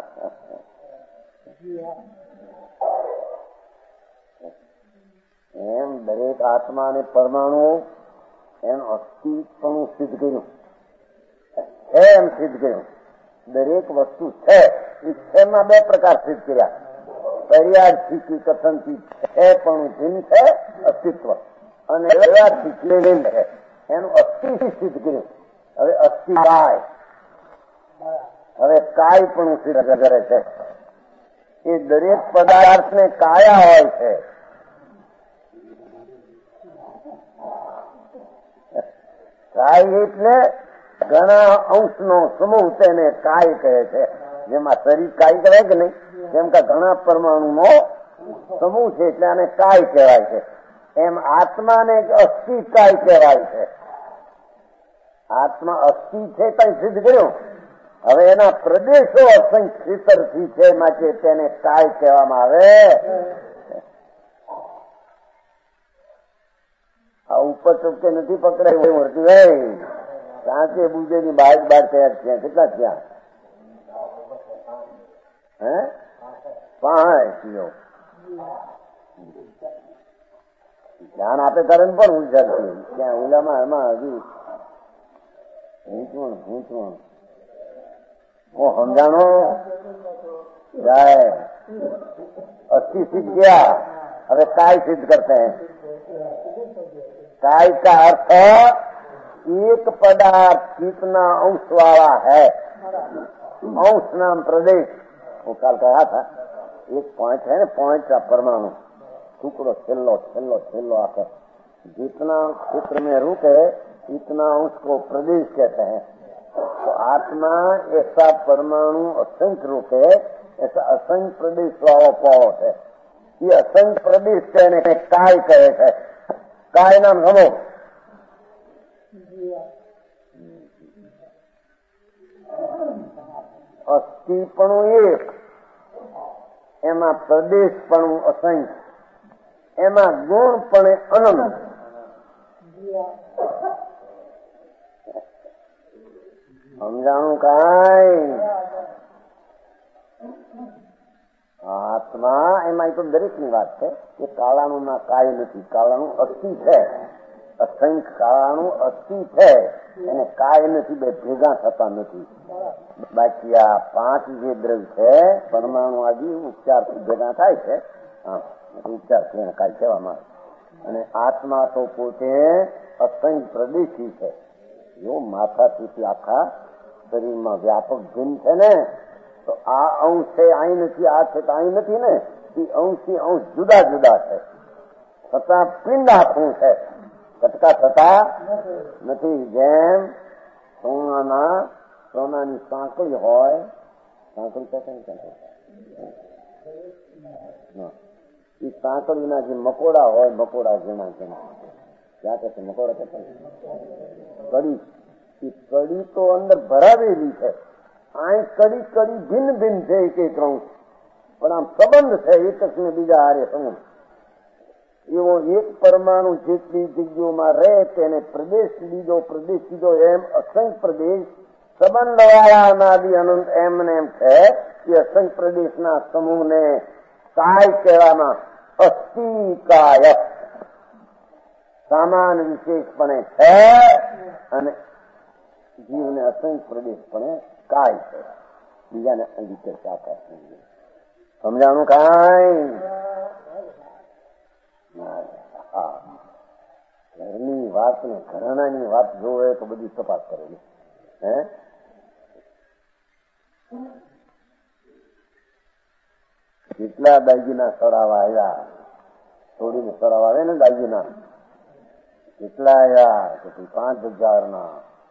[SPEAKER 3] એમ દરેક આત્મા અને પરમાણુ એનું અસ્તિત્વનું સિદ્ધ કર્યું છે. એમ સિદ્ધ કર્યું દરેક વસ્તુ છે એ છેમાં બે પ્રકાર સિદ્ધ કર્યા. પર્યાર્થી કથનથી છે પણ ભિન્ન છે અસ્તિત્વ, અને વ્યવહારથી ભિન્ન છે એનું અસ્તિત્વ સિદ્ધ કર્યું. હવે અસ્થિ કાય, હવે કાય પણ સિદ્ધ કરે છે. એ દરેક પદાર્થને કાયા હોય છે. કાય એટલે ઘણા અંશનો સમૂહ તેને કાય કહે છે. જેમાં શરીર કાય કહેવાય કે નહીં, જેમ કે ઘણા પરમાણુનો સમૂહ છે એટલે આને કાય કહેવાય છે. એમ આત્માને અસ્થિ કાય કહેવાય છે. આત્મા અસ્થિ છે કઈ સિદ્ધ કર્યું. હવે એના પ્રદેશો અસંખ્યથી છે માટે તેને કાય કહેવામાં આવે. આ ઉપર ચૂપકે નથી પકડાયું વર્તી ભાઈ, કાંચે બુજેની બાર તૈયાર થયા. કેટલા થયા? 5 ધ્યાન આપે કરે પણ ઉલઝાતી ત્યાં ઉલામાં એમાં હજુ હું સમજાણો જાય. अस्थि सिद्ध किया, હવે काय सिद्ध करते हैं. काय का अर्थ एक पदार्थ कितना अंश वाला है. अंश नाम प्रदेश, वो कल कहा था. एक पॉइंट है ना, पॉइंट का परमाणु टुकड़ो छेल्लो आकर जितना क्षेत्र में रुके इतना अंश को प्रदेश कहते हैं. तो आत्मा ऐसा परमाणु असंख्य रूपे ऐसा असंख्य प्रदेश वाला पावो है. ये असंख्य प्रदेश कहने काय कहे है. काय नाम समो અસ્થિપણું એક, એમાં પ્રદેશપણું અસંખ્ય, એમાં ગુણપણે અનંત. સમજાણું કાંઈ? આત્મા એમાં તો દરેકની વાત છે કે કાળાનું ના કાય નથી. કાળાનું અસ્થિ છે, અસંખ્ય કાળાનું અસ્થિ છે, એને કાય નથી, બે ભેગા થતા નથી. બાકી આ 5 જે દ્રવ્ય છે પરમાણુ આદિ ઉપચારથી ભેગા થાય છે. ઉપચારથી એને કાય કહેવામાં આવે. અને આત્મા તો પોતે અસંખ્ય પ્રદેશી છે. જો માથાથી આખા શરીરમાં વ્યાપક ભિન્ન છે ને, તો આ અંશ છે અહીં નથી, આ છે તો અહીં નથી ને. એ અંશથી અંશ જુદા જુદા છે, છતાં પિંડ આખું છે, કટકા થતા નથી. જેમ સોનાની સાંકળી હોય, સાંકળી એ સાંકળીના જે મકોડા હોય, મકોડા જેના ક્યાં કહે છે મકોર કડી, એ કડી તો અંદર ભરાવેલી છે. આ કડી કડી ભિન્ન ભિન્ન છે એક એક અંશ, પણ આમ સંબંધ છે એક ને બીજા હારે સંબંધ. એવો એક પરમાણુ જેટલી જગ્યાઓમાં રહે તેને પ્રદેશ બીજો એમ અસંખ્ય પ્રદેશ સંબંધ વાળા અનાદિ અનંત એમને એમ છે કે અસંખ્ય પ્રદેશના સમૂહને કાય કહેવામાં અસ્થિ કાય સામાન વિશેષપણે છે અને જીવને અસંખ્ય પ્રદેશપણે કાય છે. બીજાને અંગીકાર સાકાર સમજાણું કાંઈ? ઘરની વાત ને ઘરાણાની વાત જોવે તો બધી તપાસ કરેલી. કેટલા દાગીના સરાવા આવ્યા, થોડીને સરાવા આવે ને દાગીના, કેટલા આવ્યા કે 5,000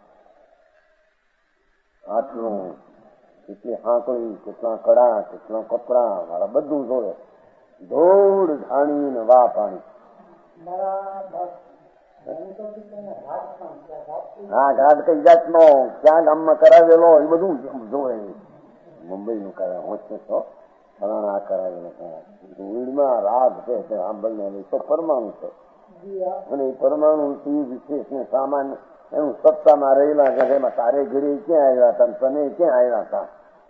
[SPEAKER 3] આટલું, કેટલી હાંકળી, કેટલા કડા, કેટલા કપડા વાળા બધું જોડે. ધૂળ ધાણી ને વા પાણી. હા, ઘાટ કઈ જાતનો ક્યાં ગામમાં કરાવેલો એ બધું જોવે. મુંબઈ નું કરાવે હોશે તો ફલાણા કરાવેલો, ધૂળમાં રાગ છે સાંભળને તો પરમાણુ છે. અને એ પરમાણુ વિશેષ ને સામાન્ય એનું સત્તામાં રહેલા છે. એમાં તારે ઘરે ક્યાં આવ્યા હતા, તને ક્યાં આવ્યા હતા?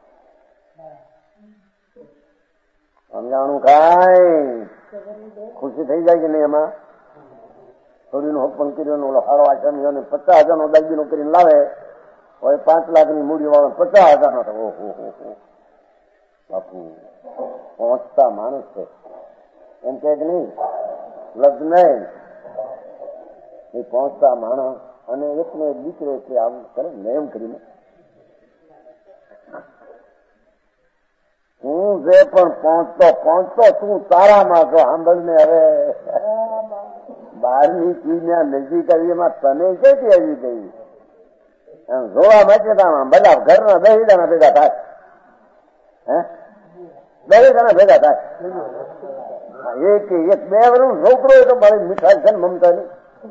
[SPEAKER 3] સમજાણું કાંઈ? ખુશી થઈ જાય કે નહીં? એમાં છોડીનું હપ્પન કર્યો, ઓલો હારો આશ્રમ 50,000 દાગીનો કરીને લાવે, હવે 5 લાખની મૂડી વાળો 50,000 ઓહો બાપુ પહોંચતા માણસ છે એમ કે નહીં? લગ્ન એ પહોંચતા માણસ અને એકને એક દીકરો એટલે આવું કરે ને એમ કરીને હું જે પણ પહોંચતો તું તારામાં છો. સાંભળને હવે 12ની ચીજના નજીક આવી એમાં તને ક્યાંથી આવી ગઈ? એમ જોવા માટે બધા ઘરના 10 જણા ભેગા થાય, 10 જણા ભેગા થાય. એક 2 વર્ષ છોકરો હોય તો મારી મીઠાઈ છે ને મમતાની.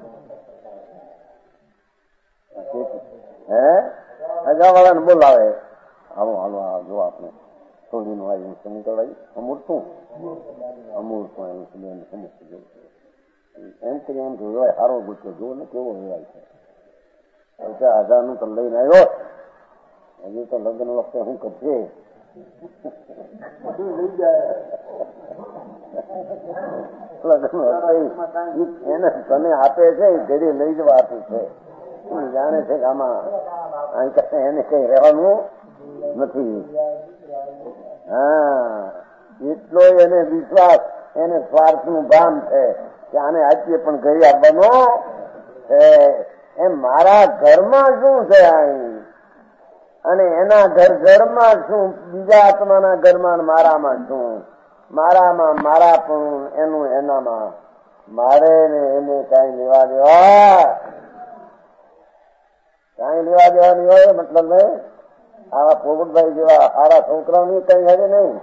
[SPEAKER 3] અગાવાળાને બોલાવે, હાલો જો આપણે છોડીનું આવ્યું શું કહેવાય અમૂર્તું એનું સમજતું જોયું એમ કરી એમ જોયો સારો ગુસ્સો જોવો ને કેવો વેવાય છે. 50,000 તો લઈને આવ્યો, હજી તો લગ્ન વખતે શું કરશે? લઈ જાય લગ્ન વખતે એને તને આપે છે એ ઘરે લઈ જવા આપે છે. જાણે છે કે આમાં એને કઈ રહેવાનું નથી. હા, એટલો એને વિશ્વાસ, એને સ્વાર્થનું ભાન છે કે આને આપીએ પણ ઘરે આવવાનો છે. એમ મારા ઘરમાં શું છે અને એના ઘરમાં શું, બીજા આત્માના ઘરમાં મારામાં શું, મારામાં મારા પણ એનું એનામાં. મારે ને એને કઈ લેવા દેવા નહીં હોય. મતલબ નહીં આવા પોપટભાઈ જેવા સારા છોકરાઓની કઈ હવે નહીં.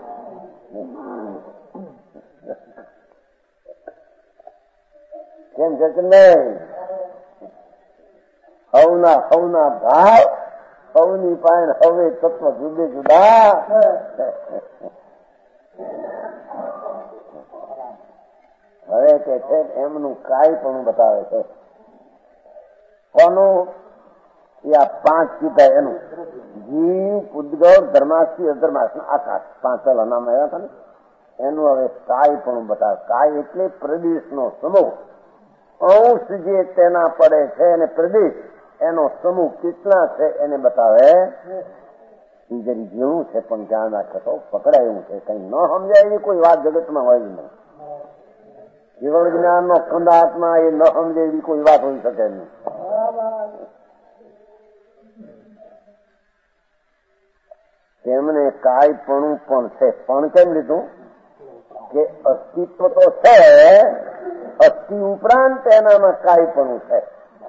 [SPEAKER 3] કેમ છે કે નહીં? હવના ભાવ, હવની પાયણ હવે તત્વ જુદે જુદા. હવે કે છે એમનું કાંઈ પણ બતાવે છે. કોનું? એ આ 5 કીધા એનું જીવ, ઉદ્ગવ, ધર્માસ્થી, અધર્માસ્થી, આકાશ 5 નામ આવ્યા હતા ને એનું હવે કાય પણ બતાવે. કાય એટલે પ્રદેશનો સમૂહ. અંશ જે તેના પડે છે અને પ્રદેશ એનો સમૂહ કેટલા છે એને બતાવે. એ જરી ઝીણું છે પણ ધ્યાન રાખે તો પકડાય એવું છે. કઈ ન સમજાય એવી કોઈ વાત જગતમાં હોય જ નહીં. કેવળ જ્ઞાનનો ખંડાત્મા એ ન સમજે એવી કોઈ વાત હોઈ શકે નહીં. તેમને કાયપણું પણ છે. પણ કેમ લીધું? કે અસ્તિત્વ તો છે, અસ્થિ ઉપરાંત એનામાં કાયપણું છે.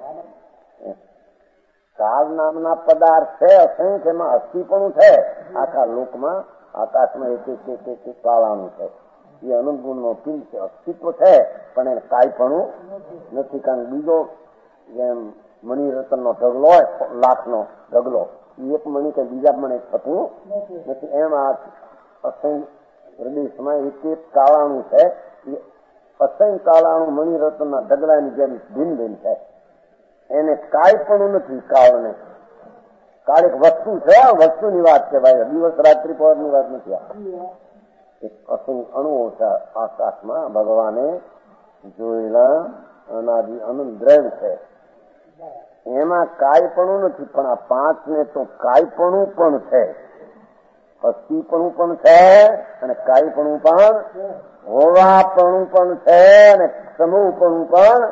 [SPEAKER 3] કાળ નામના પદાર્થ છે અસંખ્ય, એમાં અસ્થિપણું છે. આખા લોકમાં આકાશમાં એક કાળાનું છે. એ અનંત ગુણનો પિંડ છે, અસ્તિત્વ છે, પણ એને કાંઈપણું નથી. કારણ બીજો જેમ મણિરત્નનો ઢગલો હોય, લાખનો ઢગલો, એક મણી કે બીજા મણે થતું નથી. એમ આ અસંખ્ય પ્રદેશમાં એક એક કાળાણું છે, એ અસંખ્ય કાળાણું મણિરત્નના ઢગલાની જેમ ભિન્ન ભિન્ન છે. એને કાંઈપણું નથી. કાળને કાળ એક વસ્તુ છે, વસ્તુની વાત છે ભાઈ, દિવસ રાત્રિ પરની વાત નથી. એક અસંખ્ય અણુઓ છે આકાશમાં ભગવાને જોયેલા અનાદિ અનંત દ્રવ્ય છે, એમાં કાંઈપણું નથી. પણ આ પાંચને તો કાંઈપણું પણ છે, અસ્થિપણું પણ છે, અને કાંઈપણું પણ, હોવાપણું પણ છે, અને સમૂહપણું પણ.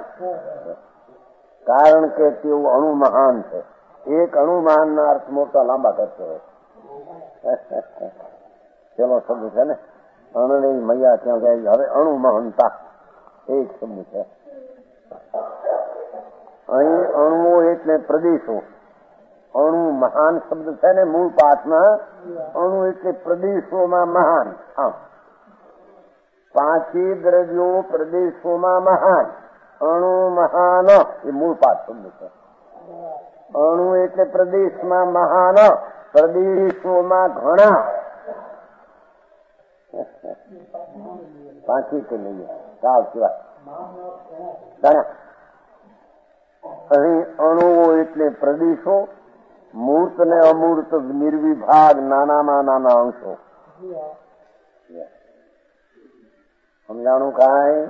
[SPEAKER 3] કારણ કે તેવું અણુ મહાન છે. એક અણુ મહાનના અર્થ મોટા લાંબા કરતો હોય. પેલો શબ્દ છે ને, અણની મૈયા ત્યાં જાય. હવે અણુ મહાનતા એક શબ્દ છે. અહીં અણુઓ એટલે પ્રદેશો. અણુ મહાન શબ્દ છે ને મૂળ પાઠમાં. અણુ એટલે પ્રદેશોમાં મહાન. આમ પાંચે દ્રવ્યો પ્રદેશોમાં મહાન. અણુ મહાન એ મૂળ પાઠ શબ્દ છે. અણુ એટલે પ્રદેશમાં મહાન, પ્રદેશોમાં ઘણા. પાંચી કે લઈએ સાવ સિવાય ઘણા. અહીં અણુઓ એટલે પ્રદેશો, મૂર્ત ને અમૂર્ત નિર્વિભાગ નાનામાં નાના અંશો. સમજાણું કાંઈ?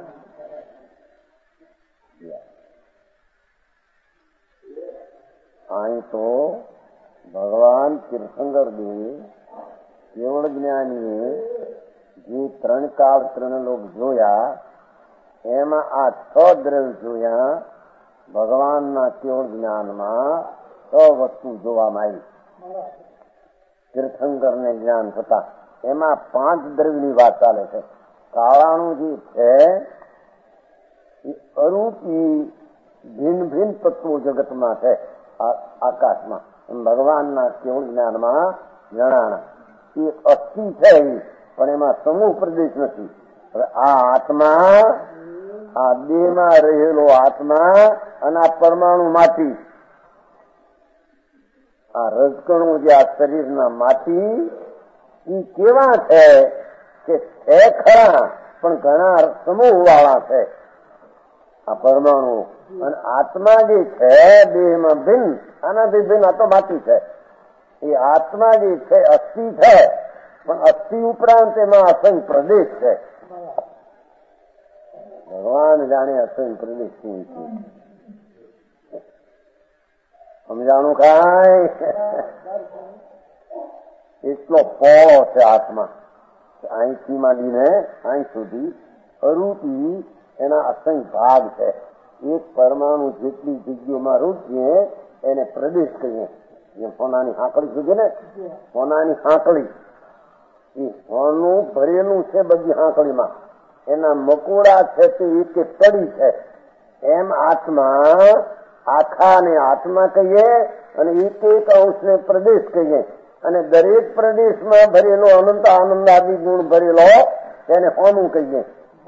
[SPEAKER 3] અહીં તો ભગવાન તીર્થંકર દેવ કેવળ જ્ઞાનીએ જે ત્રણ કાળ ત્રણ લોક જોયા, એમાં આ છ દ્રવ્ય જોયા. ભગવાનના કેવળ જ્ઞાનમાં છ વસ્તુ જોવામાં આવી. તીર્થંકરને જ્ઞાન થતા એમાં 5 દ્રવ્યની વાત ચાલે છે. કાળાનું જે છે એ અરૂપી ભિન્ન ભિન્ન તત્વો જગતમાં છે આકાશમાં. ભગવાનના કેવળ જ્ઞાનમાં જણાણા એક અસ્થિ છે, પણ એમાં સમૂહ પ્રદેશ નથી. હવે આ આત્મા, આ દેહમાં રહેલો આત્મા અને આ પરમાણુ માટી, આ રજકણો જે આ શરીરના માટી, એ કેવા છે કે છે ખરા, પણ ઘણા સમૂહ વાળા છે આ પરમાણુ. અને આત્મા જે છે દેહમાં ભિન્ન, આનાથી ભિન્ન આ તો માટી છે. એ આત્મા જે છે અસ્થિ છે, પણ અસ્થિ ઉપરાંત એમાં અસંખ્ય પ્રદેશ છે. ભગવાન જાણે અસંખ્ય પ્રદેશ શું છે. સમજાણું કાંઈ? એટલો પહોળો છે આત્મા. અહીંથી માંડીને અહીં સુધી અરૂપી એના અસંખ્ય ભાગ છે. એક પરમાણુ જેટલી જગ્યામાં રૂપીએ એને પ્રદેશ કહીએ. જેમ સોનાની હાંકળી કીધી ને, સોનાની હાંકળી એ સોનું ભરેલું છે બધી હાંકળીમાં, એના મકોડા છે તે એક એક કડી છે. એમ આત્મા, આખા ને આત્મા કહીએ, અને એક એક અંશને પ્રદેશ કહીએ. અને દરેક પ્રદેશમાં ભરેલો અનંત આનંદ આદિ ગુણ ભરેલો તેને હોનું કહીએ.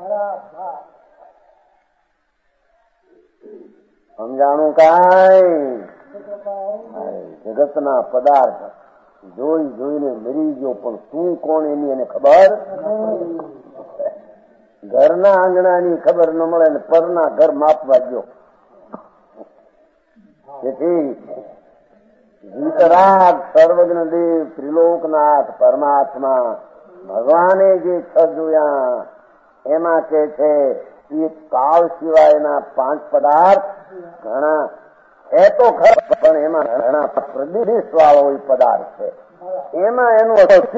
[SPEAKER 3] સમજાણું કાંઈ? જગતના પદાર્થ જોઈ જોઈને મરી ગયો, પણ શું કોણ એની એને ખબર. ઘરના આંગણાની ખબર ન મળે ને પરના ઘર માપવા ગયો. તેથી વિતરાગ સર્વજ્ઞ દેવ ત્રિલોકનાથ પરમાત્મા ભગવાને જે છ જોયા એમાં કે છે એ કાળ સિવાયના 5 પદાર્થ ઘણા છે તો ખરા, પણ એમાં ઘણા પ્રદેશ વાળો પદાર્થ છે. એમાં એનું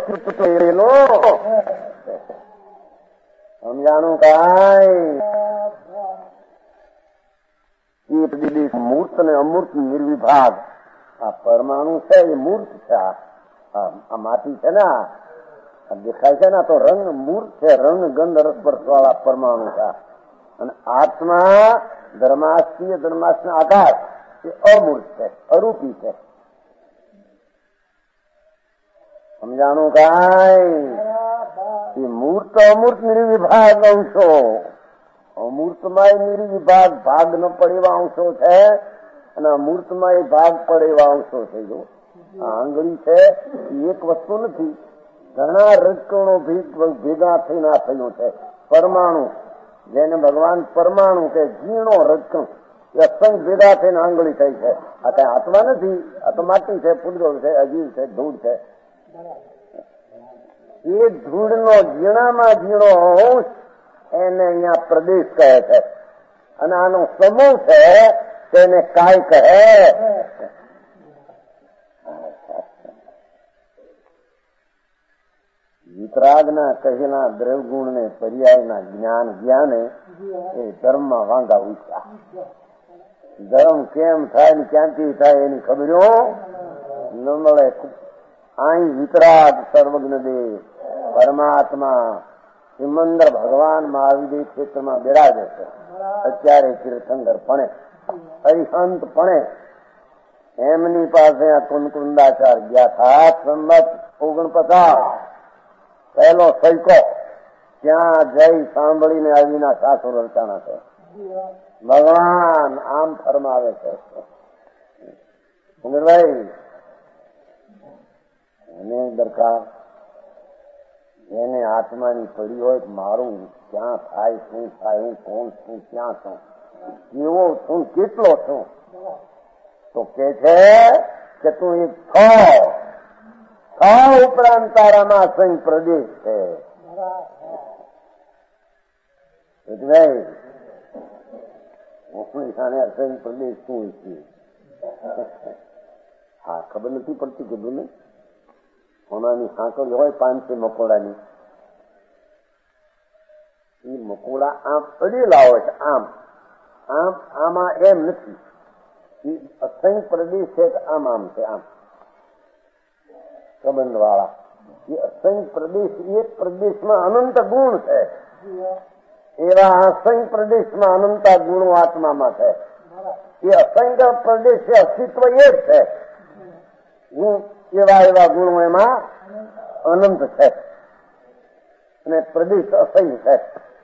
[SPEAKER 3] સમજાણું કાંઈ? એ પ્રદેશ મૂર્ત અને અમૂર્ત નિર્વિભાગ. આ પરમાણુ છે એ મૂર્ત છે. આ માટી છે ને, આ દેખાય છે ને, તો રંગ મૂર્ત છે. રંગ ગંધ રસપર્શ વાળા પરમાણુ છે. અને આત્મા ધર્માસ્તીય ધર્માસ્ત આકાશ એ અમૂર્ત છે, અરૂપી છે. સમજાણું કાંઈ? એ મૂર્ત અમૂર્ત નિર્વિભાગ અંશો, અમૂર્તમાં એ નિર્વિભાગ ભાગ ન પડે એવા અંશો છે અને અમૂર્તમાં એ ભાગ પડે એવા અંશો છે. જો આ આંગળી છે એ એક વસ્તુ નથી, ઘણા રજકણો ભેગા થઈને આ થયું છે. પરમાણુ, જેને ભગવાન પરમાણુ કે ઝીણો રજકણ, એ અસંખ્ય ભેગા થઈને આંગળી થઈ છે. આ કઈ આત્મા નથી, આ તો માટી છે, પૂતગળ છે, અજીવ છે, ધૂળ છે. એ ધૂળનો ઝીણામાં ઝીણો અંશ એને અહીંયા પ્રદેશ કહે છે અને આનો સમૂહ છે તેને કાય કહે. વિતરાગના કહેલા દ્રવગુણને પર્યાયના જ્ઞાને એ ધર્મમાં વાંગા ઉઠ્યા. ધર્મ કેમ થાય ને ક્યાંથી થાય એની ખબરો ન મળે. અહીં વિતરાગ સર્વજ્ઞ દેવ પરમાત્મા સિમંદર ભગવાન મહાવીર ક્ષેત્રમાં બિરાજે છે. અત્યારે તીર્થંકર પણે, હરિહંત પણે એમની પાસે આ કુંકુંદાચાર ગયા હતા. સંમત 49 પહેલો સૈકો ત્યાં જઈ સાંભળીને આવીના સાસુર રચાણા છે. ભગવાન આમ ફરમાવે છે, સુંદરભાઈ એને દરકાર, એને આત્માની પડી હોય મારું ક્યાં થાય, શું થાય, હું કોણ છું, ક્યાં છું, કેવો છું, કેટલો છું, તો કે છે કે તું એક ઉપરાંત તારામાં અસંખ્ય પ્રદેશ છે. અસંખ્ય પ્રદેશ શું છે? હા, ખબર નથી પડતી. કીધું ને સોનાની સાંકળી હોય 500 મકોડાની, એ મકોડા આમ અડેલા હોય છે. આમ આમ આમાં એમ નથી, એ અસંખ્ય પ્રદેશ છે. આમ આમ છે, આમ સંબંધ વાળા. એ અસંખ્ય પ્રદેશ, એક પ્રદેશમાં અનંત ગુણ છે. એવા અસંખ્ય પ્રદેશમાં અનંત ગુણો આત્મામાં છે. એ અસંખ્ય પ્રદેશ અસ્તિત્વ એ જ છે. એવા ગુણો એમાં અનંત છે અને પ્રદેશ અસંખ્ય છે.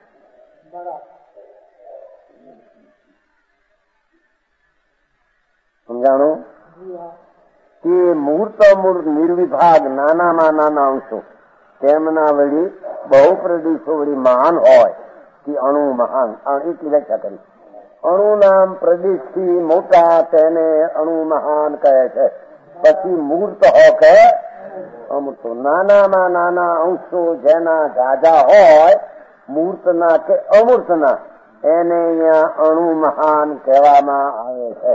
[SPEAKER 3] સમજાણું? કે મૂર્ત અમૂર્ત નિર્વિભાગ નાનામાં નાના અંશો તેમના વળી બહુ પ્રદેશો વળી મહાન હોય કે અણુ મહાન. એટલી વ્યાખ્યા કરી. અણુ નામ પ્રદેશથી મોટા તેને અણુ મહાન કહે છે. પછી મૂર્ત હો કે અમૂર્ત. નાનામાં નાના અંશો જેના જાજા હોય મૂર્તના કે અમૂર્તના, એને અહીંયા અણુ મહાન કહેવામાં આવે છે.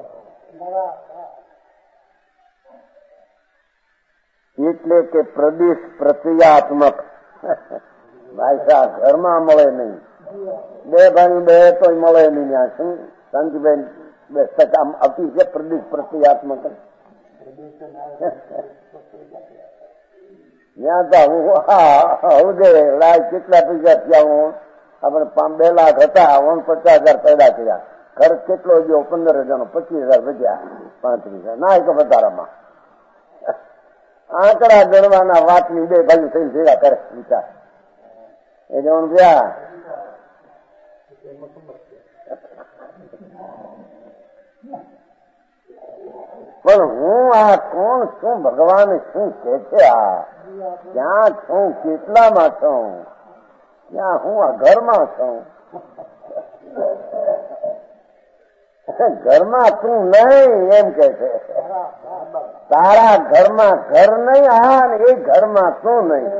[SPEAKER 3] એટલે કે પ્રદેશ પ્રક્રિયાત્મક. ભાઈ સાહેબ ઘરમાં મળે નહીં, બે ભાઈ બે તો મળે નહીં. ત્યાં શું શાંતિબેન આમ આપી છે પ્રદેશ પ્રક્રિયાત્મક. ત્યાં તો હું લાય કેટલા પૈસા થયા, હું આપણે 2 લાખ હતા, 50,000 પેદા કર્યા. ખર્ચ કેટલો ગયો? 15,000, 25,000 વધ્યા, 35,000 ના એક વધારામાં. આંકડા ગણવાના વાતની 2 બાજુ થઈને ભેગા કરે વિચાર. એ જવાનું ગયા પણ હું આ કોણ છું? ભગવાન શું કે છે? આ ક્યાં છું? કેટલામાં છું? ક્યાં હું આ ઘરમાં છું? ઘરમાં તું નહીં એમ કે છે. તારા ઘરમાં ઘર નહીં, હા એ ઘરમાં તું નહીં.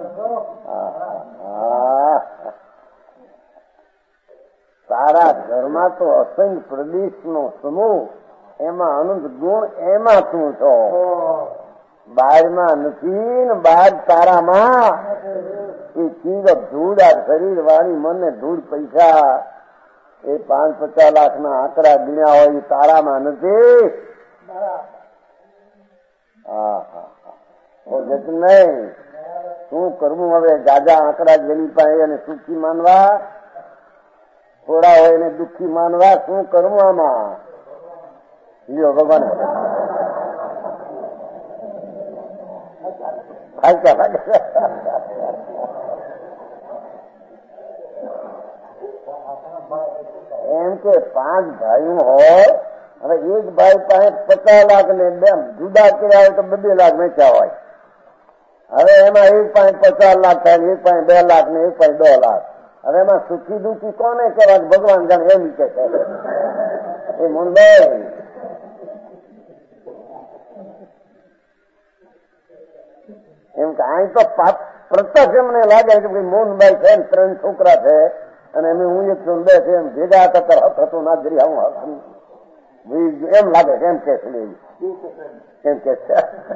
[SPEAKER 3] તારા ઘરમાં તો અસંખ્ય પ્રદેશનો સમૂહ, એમાં અનંત ગુણ, એમાં તું છો. બહારમાં નથી ને બહાર તારામાં એ ચીજ ધૂળ, આ શરીર વાળી મને ધૂળ પૈસા એ 5-50 લાખના આંકડા ગણ્યા હોય એ તારામાં નથી. નહીં શું કરવું હવે? જાજા આંકડા જેની પાસે એને સુખી માનવા, થોડા હોય એને દુઃખી માનવા. શું કરવું આમાં? લ્યો ભગવાન એમ કે 5 ભાઈઓ હોય, હવે એક ભાઈ પાસે 50 લાખ ને બે જુદા કર્યા હોય તો 2 લાખ વેચ્યા હોય. હવે એમાં એક પાસે 50 લાખ થાય, એક પાસે 2 લાખ ને એક પાસે 10 લાખ. હવે એમાં સુખી દુઃખી કોને કહેવાય? ભગવાન જાણે એમ કે છે. એ મુંબઈ એમ કે અહીં તો પ્રત્યક્ષ એમને લાગે કે ભાઈ મોહનભાઈ છે ને 3 છોકરા છે અને એમ હું 1 છું 2 છે, એમ ભેગા હતા હક હતું ના જરી હું એમ લાગે એમ કે છે એમ કે છે.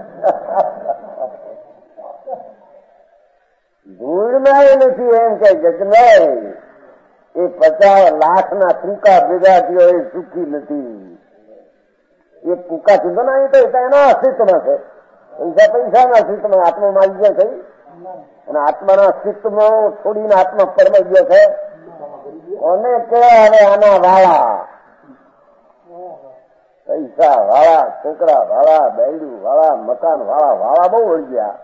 [SPEAKER 3] ધૂળમાં નથી એમ કે જગનભાઈ એ 50 લાખના ટૂંકા ભેગા થયો એ સુખી નથી. એ ટૂંકા થી બનાવી તો એના અસ્તિત્વમાં છે. પૈસાના અસ્તિત્વમાં આત્મા મારી ગયો છે અને આત્માના અસ્તિત્વમાં છોડીને આત્મા પરમાઈ ગયો છે. કોને કે હવે આના વાળા પૈસા વાળા, છોકરા વાળા, બેડું વાળા, મકાન વાળા, વાળા બહુ હોય ગયા.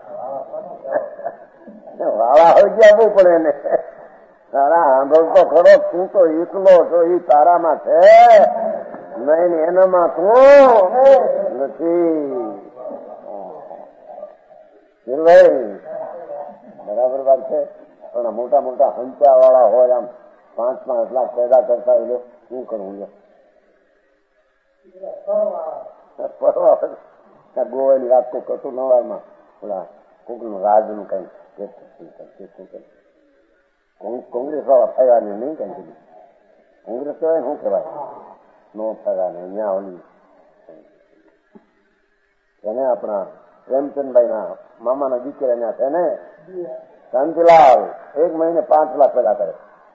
[SPEAKER 3] વાળા હોય ગયા બહુ પડે ને. તારા સાંભળતો ખરો, તું તો એકલો છો એ તારામાં છે નહીં, એનામાં તું નથી. બરાબર વાત છે. પણ મોટા મોટા હંચા વાળા હોય, આમ 5-5 લાખ પેદા કરતા હોય, શું કરવું લે? ગોવાની વાત તો કશું નવારમાં ઓલા કોકનું રાજનું કઈ કોંગ્રેસ વાળા થયા ને નહીં કઈ કીધું. કોંગ્રેસ કહેવાય શું કહેવાય? નો થયા ને અહીંયા ઓલી એને આપણા પ્રેમચંદભાઈ ના મામાના દીકરા ત્યાં છે ને શાંતિલાલ, 1 મહિને 5 લાખ પેદા કરે.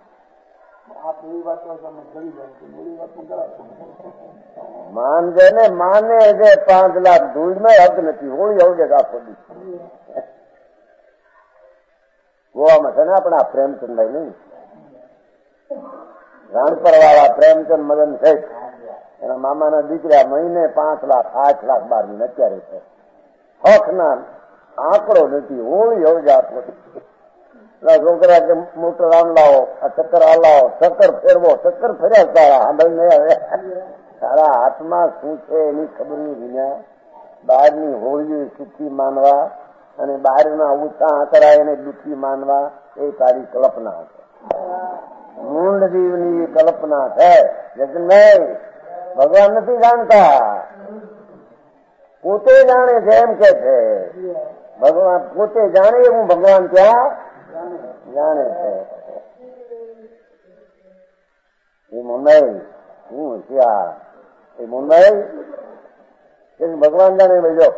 [SPEAKER 3] માનજે ને માને છે 5 લાખ ધૂળમાં હક નથી. હોળી આવજે આખો દી ગોવામાં છે ને આપણા પ્રેમચંદભાઈ નહીં, રાણપર વાળા પ્રેમચંદ મદન શેઠ, એના મામાના દીકરા મહિને 5 લાખ 8 લાખ 12 મહિને અત્યારે છે. હક ના આંકડો નથી. હોળી આવજે આખો છોકરા કે મોટર આમ લાવો, આ ચક્કર આ લાવો, ચક્કર ફેરવો, ચક્કર ફેર્યા તારા સાંભળ નહીં આવે. તારા હાથમાં શું છે એની ખબર વિના બહારની હોળી સુખી માનવા અને બહારના ઊંચા આંકડા એને દુઃખી માનવા એ તારી કલ્પના છે. મૂંડ જીવની કલ્પના છે. જગનભાઈ ભગવાન નથી જાણતા, પોતે જાણે છે એમ કે છે. ભગવાન પોતે જાણે એવું ભગવાન ત્યાં જાણે છે. એ મુંબઈ શું હોશિયાર. એ મુંબઈ ભગવાન જાણે ભાઈ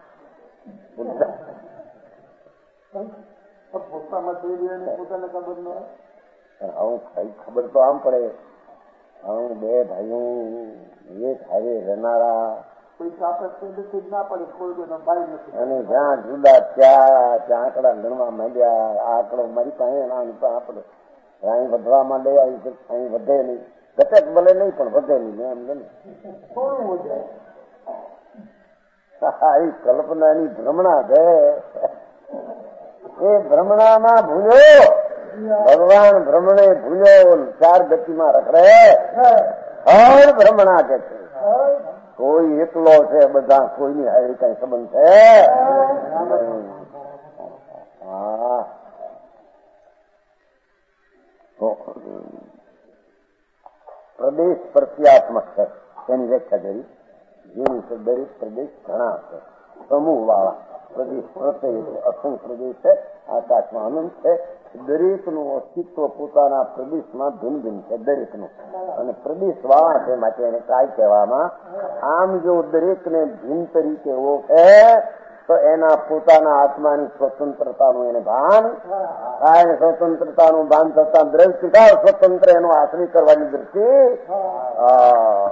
[SPEAKER 3] હું ખબર તો આમ પડે. હું 2 ભાઈઓ એક હારે રહેનારા અને જ્યાં જુદા ત્યાં આંકડા ગણવા માંડ્યા. આ આંકડો મારી પાસે આપડે અહીં વધવા માંડે, અહીં વધે નહીં, ઘટે ભલે નહીં પણ વધે નહીં. એમ ને એ કલ્પનાની ભ્રમણા છે. એ ભ્રમણામાં ભૂલ્યો ભગવાન, ભ્રમણે ભૂલ્યો 4 ગતિમાં રખડે. હર ભ્રમણા કે છે. કોઈ એકલો છે, બધા કોઈની હારે કઈ સંબંધ છે. હા પ્રદેશ પ્રત્યાત્મક છે એની વ્યાખ્યા કરી. જેની દરેક પ્રદેશ ઘણા છે, સમૂહ વાળા પ્રદેશ પ્રત્યે અસંખ્ય પ્રદેશ છે, આકાશમાં અનંત છે. દરેકનું અસ્તિત્વ પોતાના પ્રદેશમાં ભિન્ન ભિન્ન છે દરેકનું, અને પ્રદેશ વાળા છે માટે એને કાંઈ કહેવામાં. આમ જો દરેકને ભિન્ન તરીકે ઓળખે તો એના પોતાના આત્માની સ્વતંત્રતાનું એને ભાન થાય. સ્વતંત્રતાનું ભાન થતા દ્રવ્ય સ્વીકાર સ્વતંત્ર એનો આશ્રય કરવાની દ્રષ્ટિ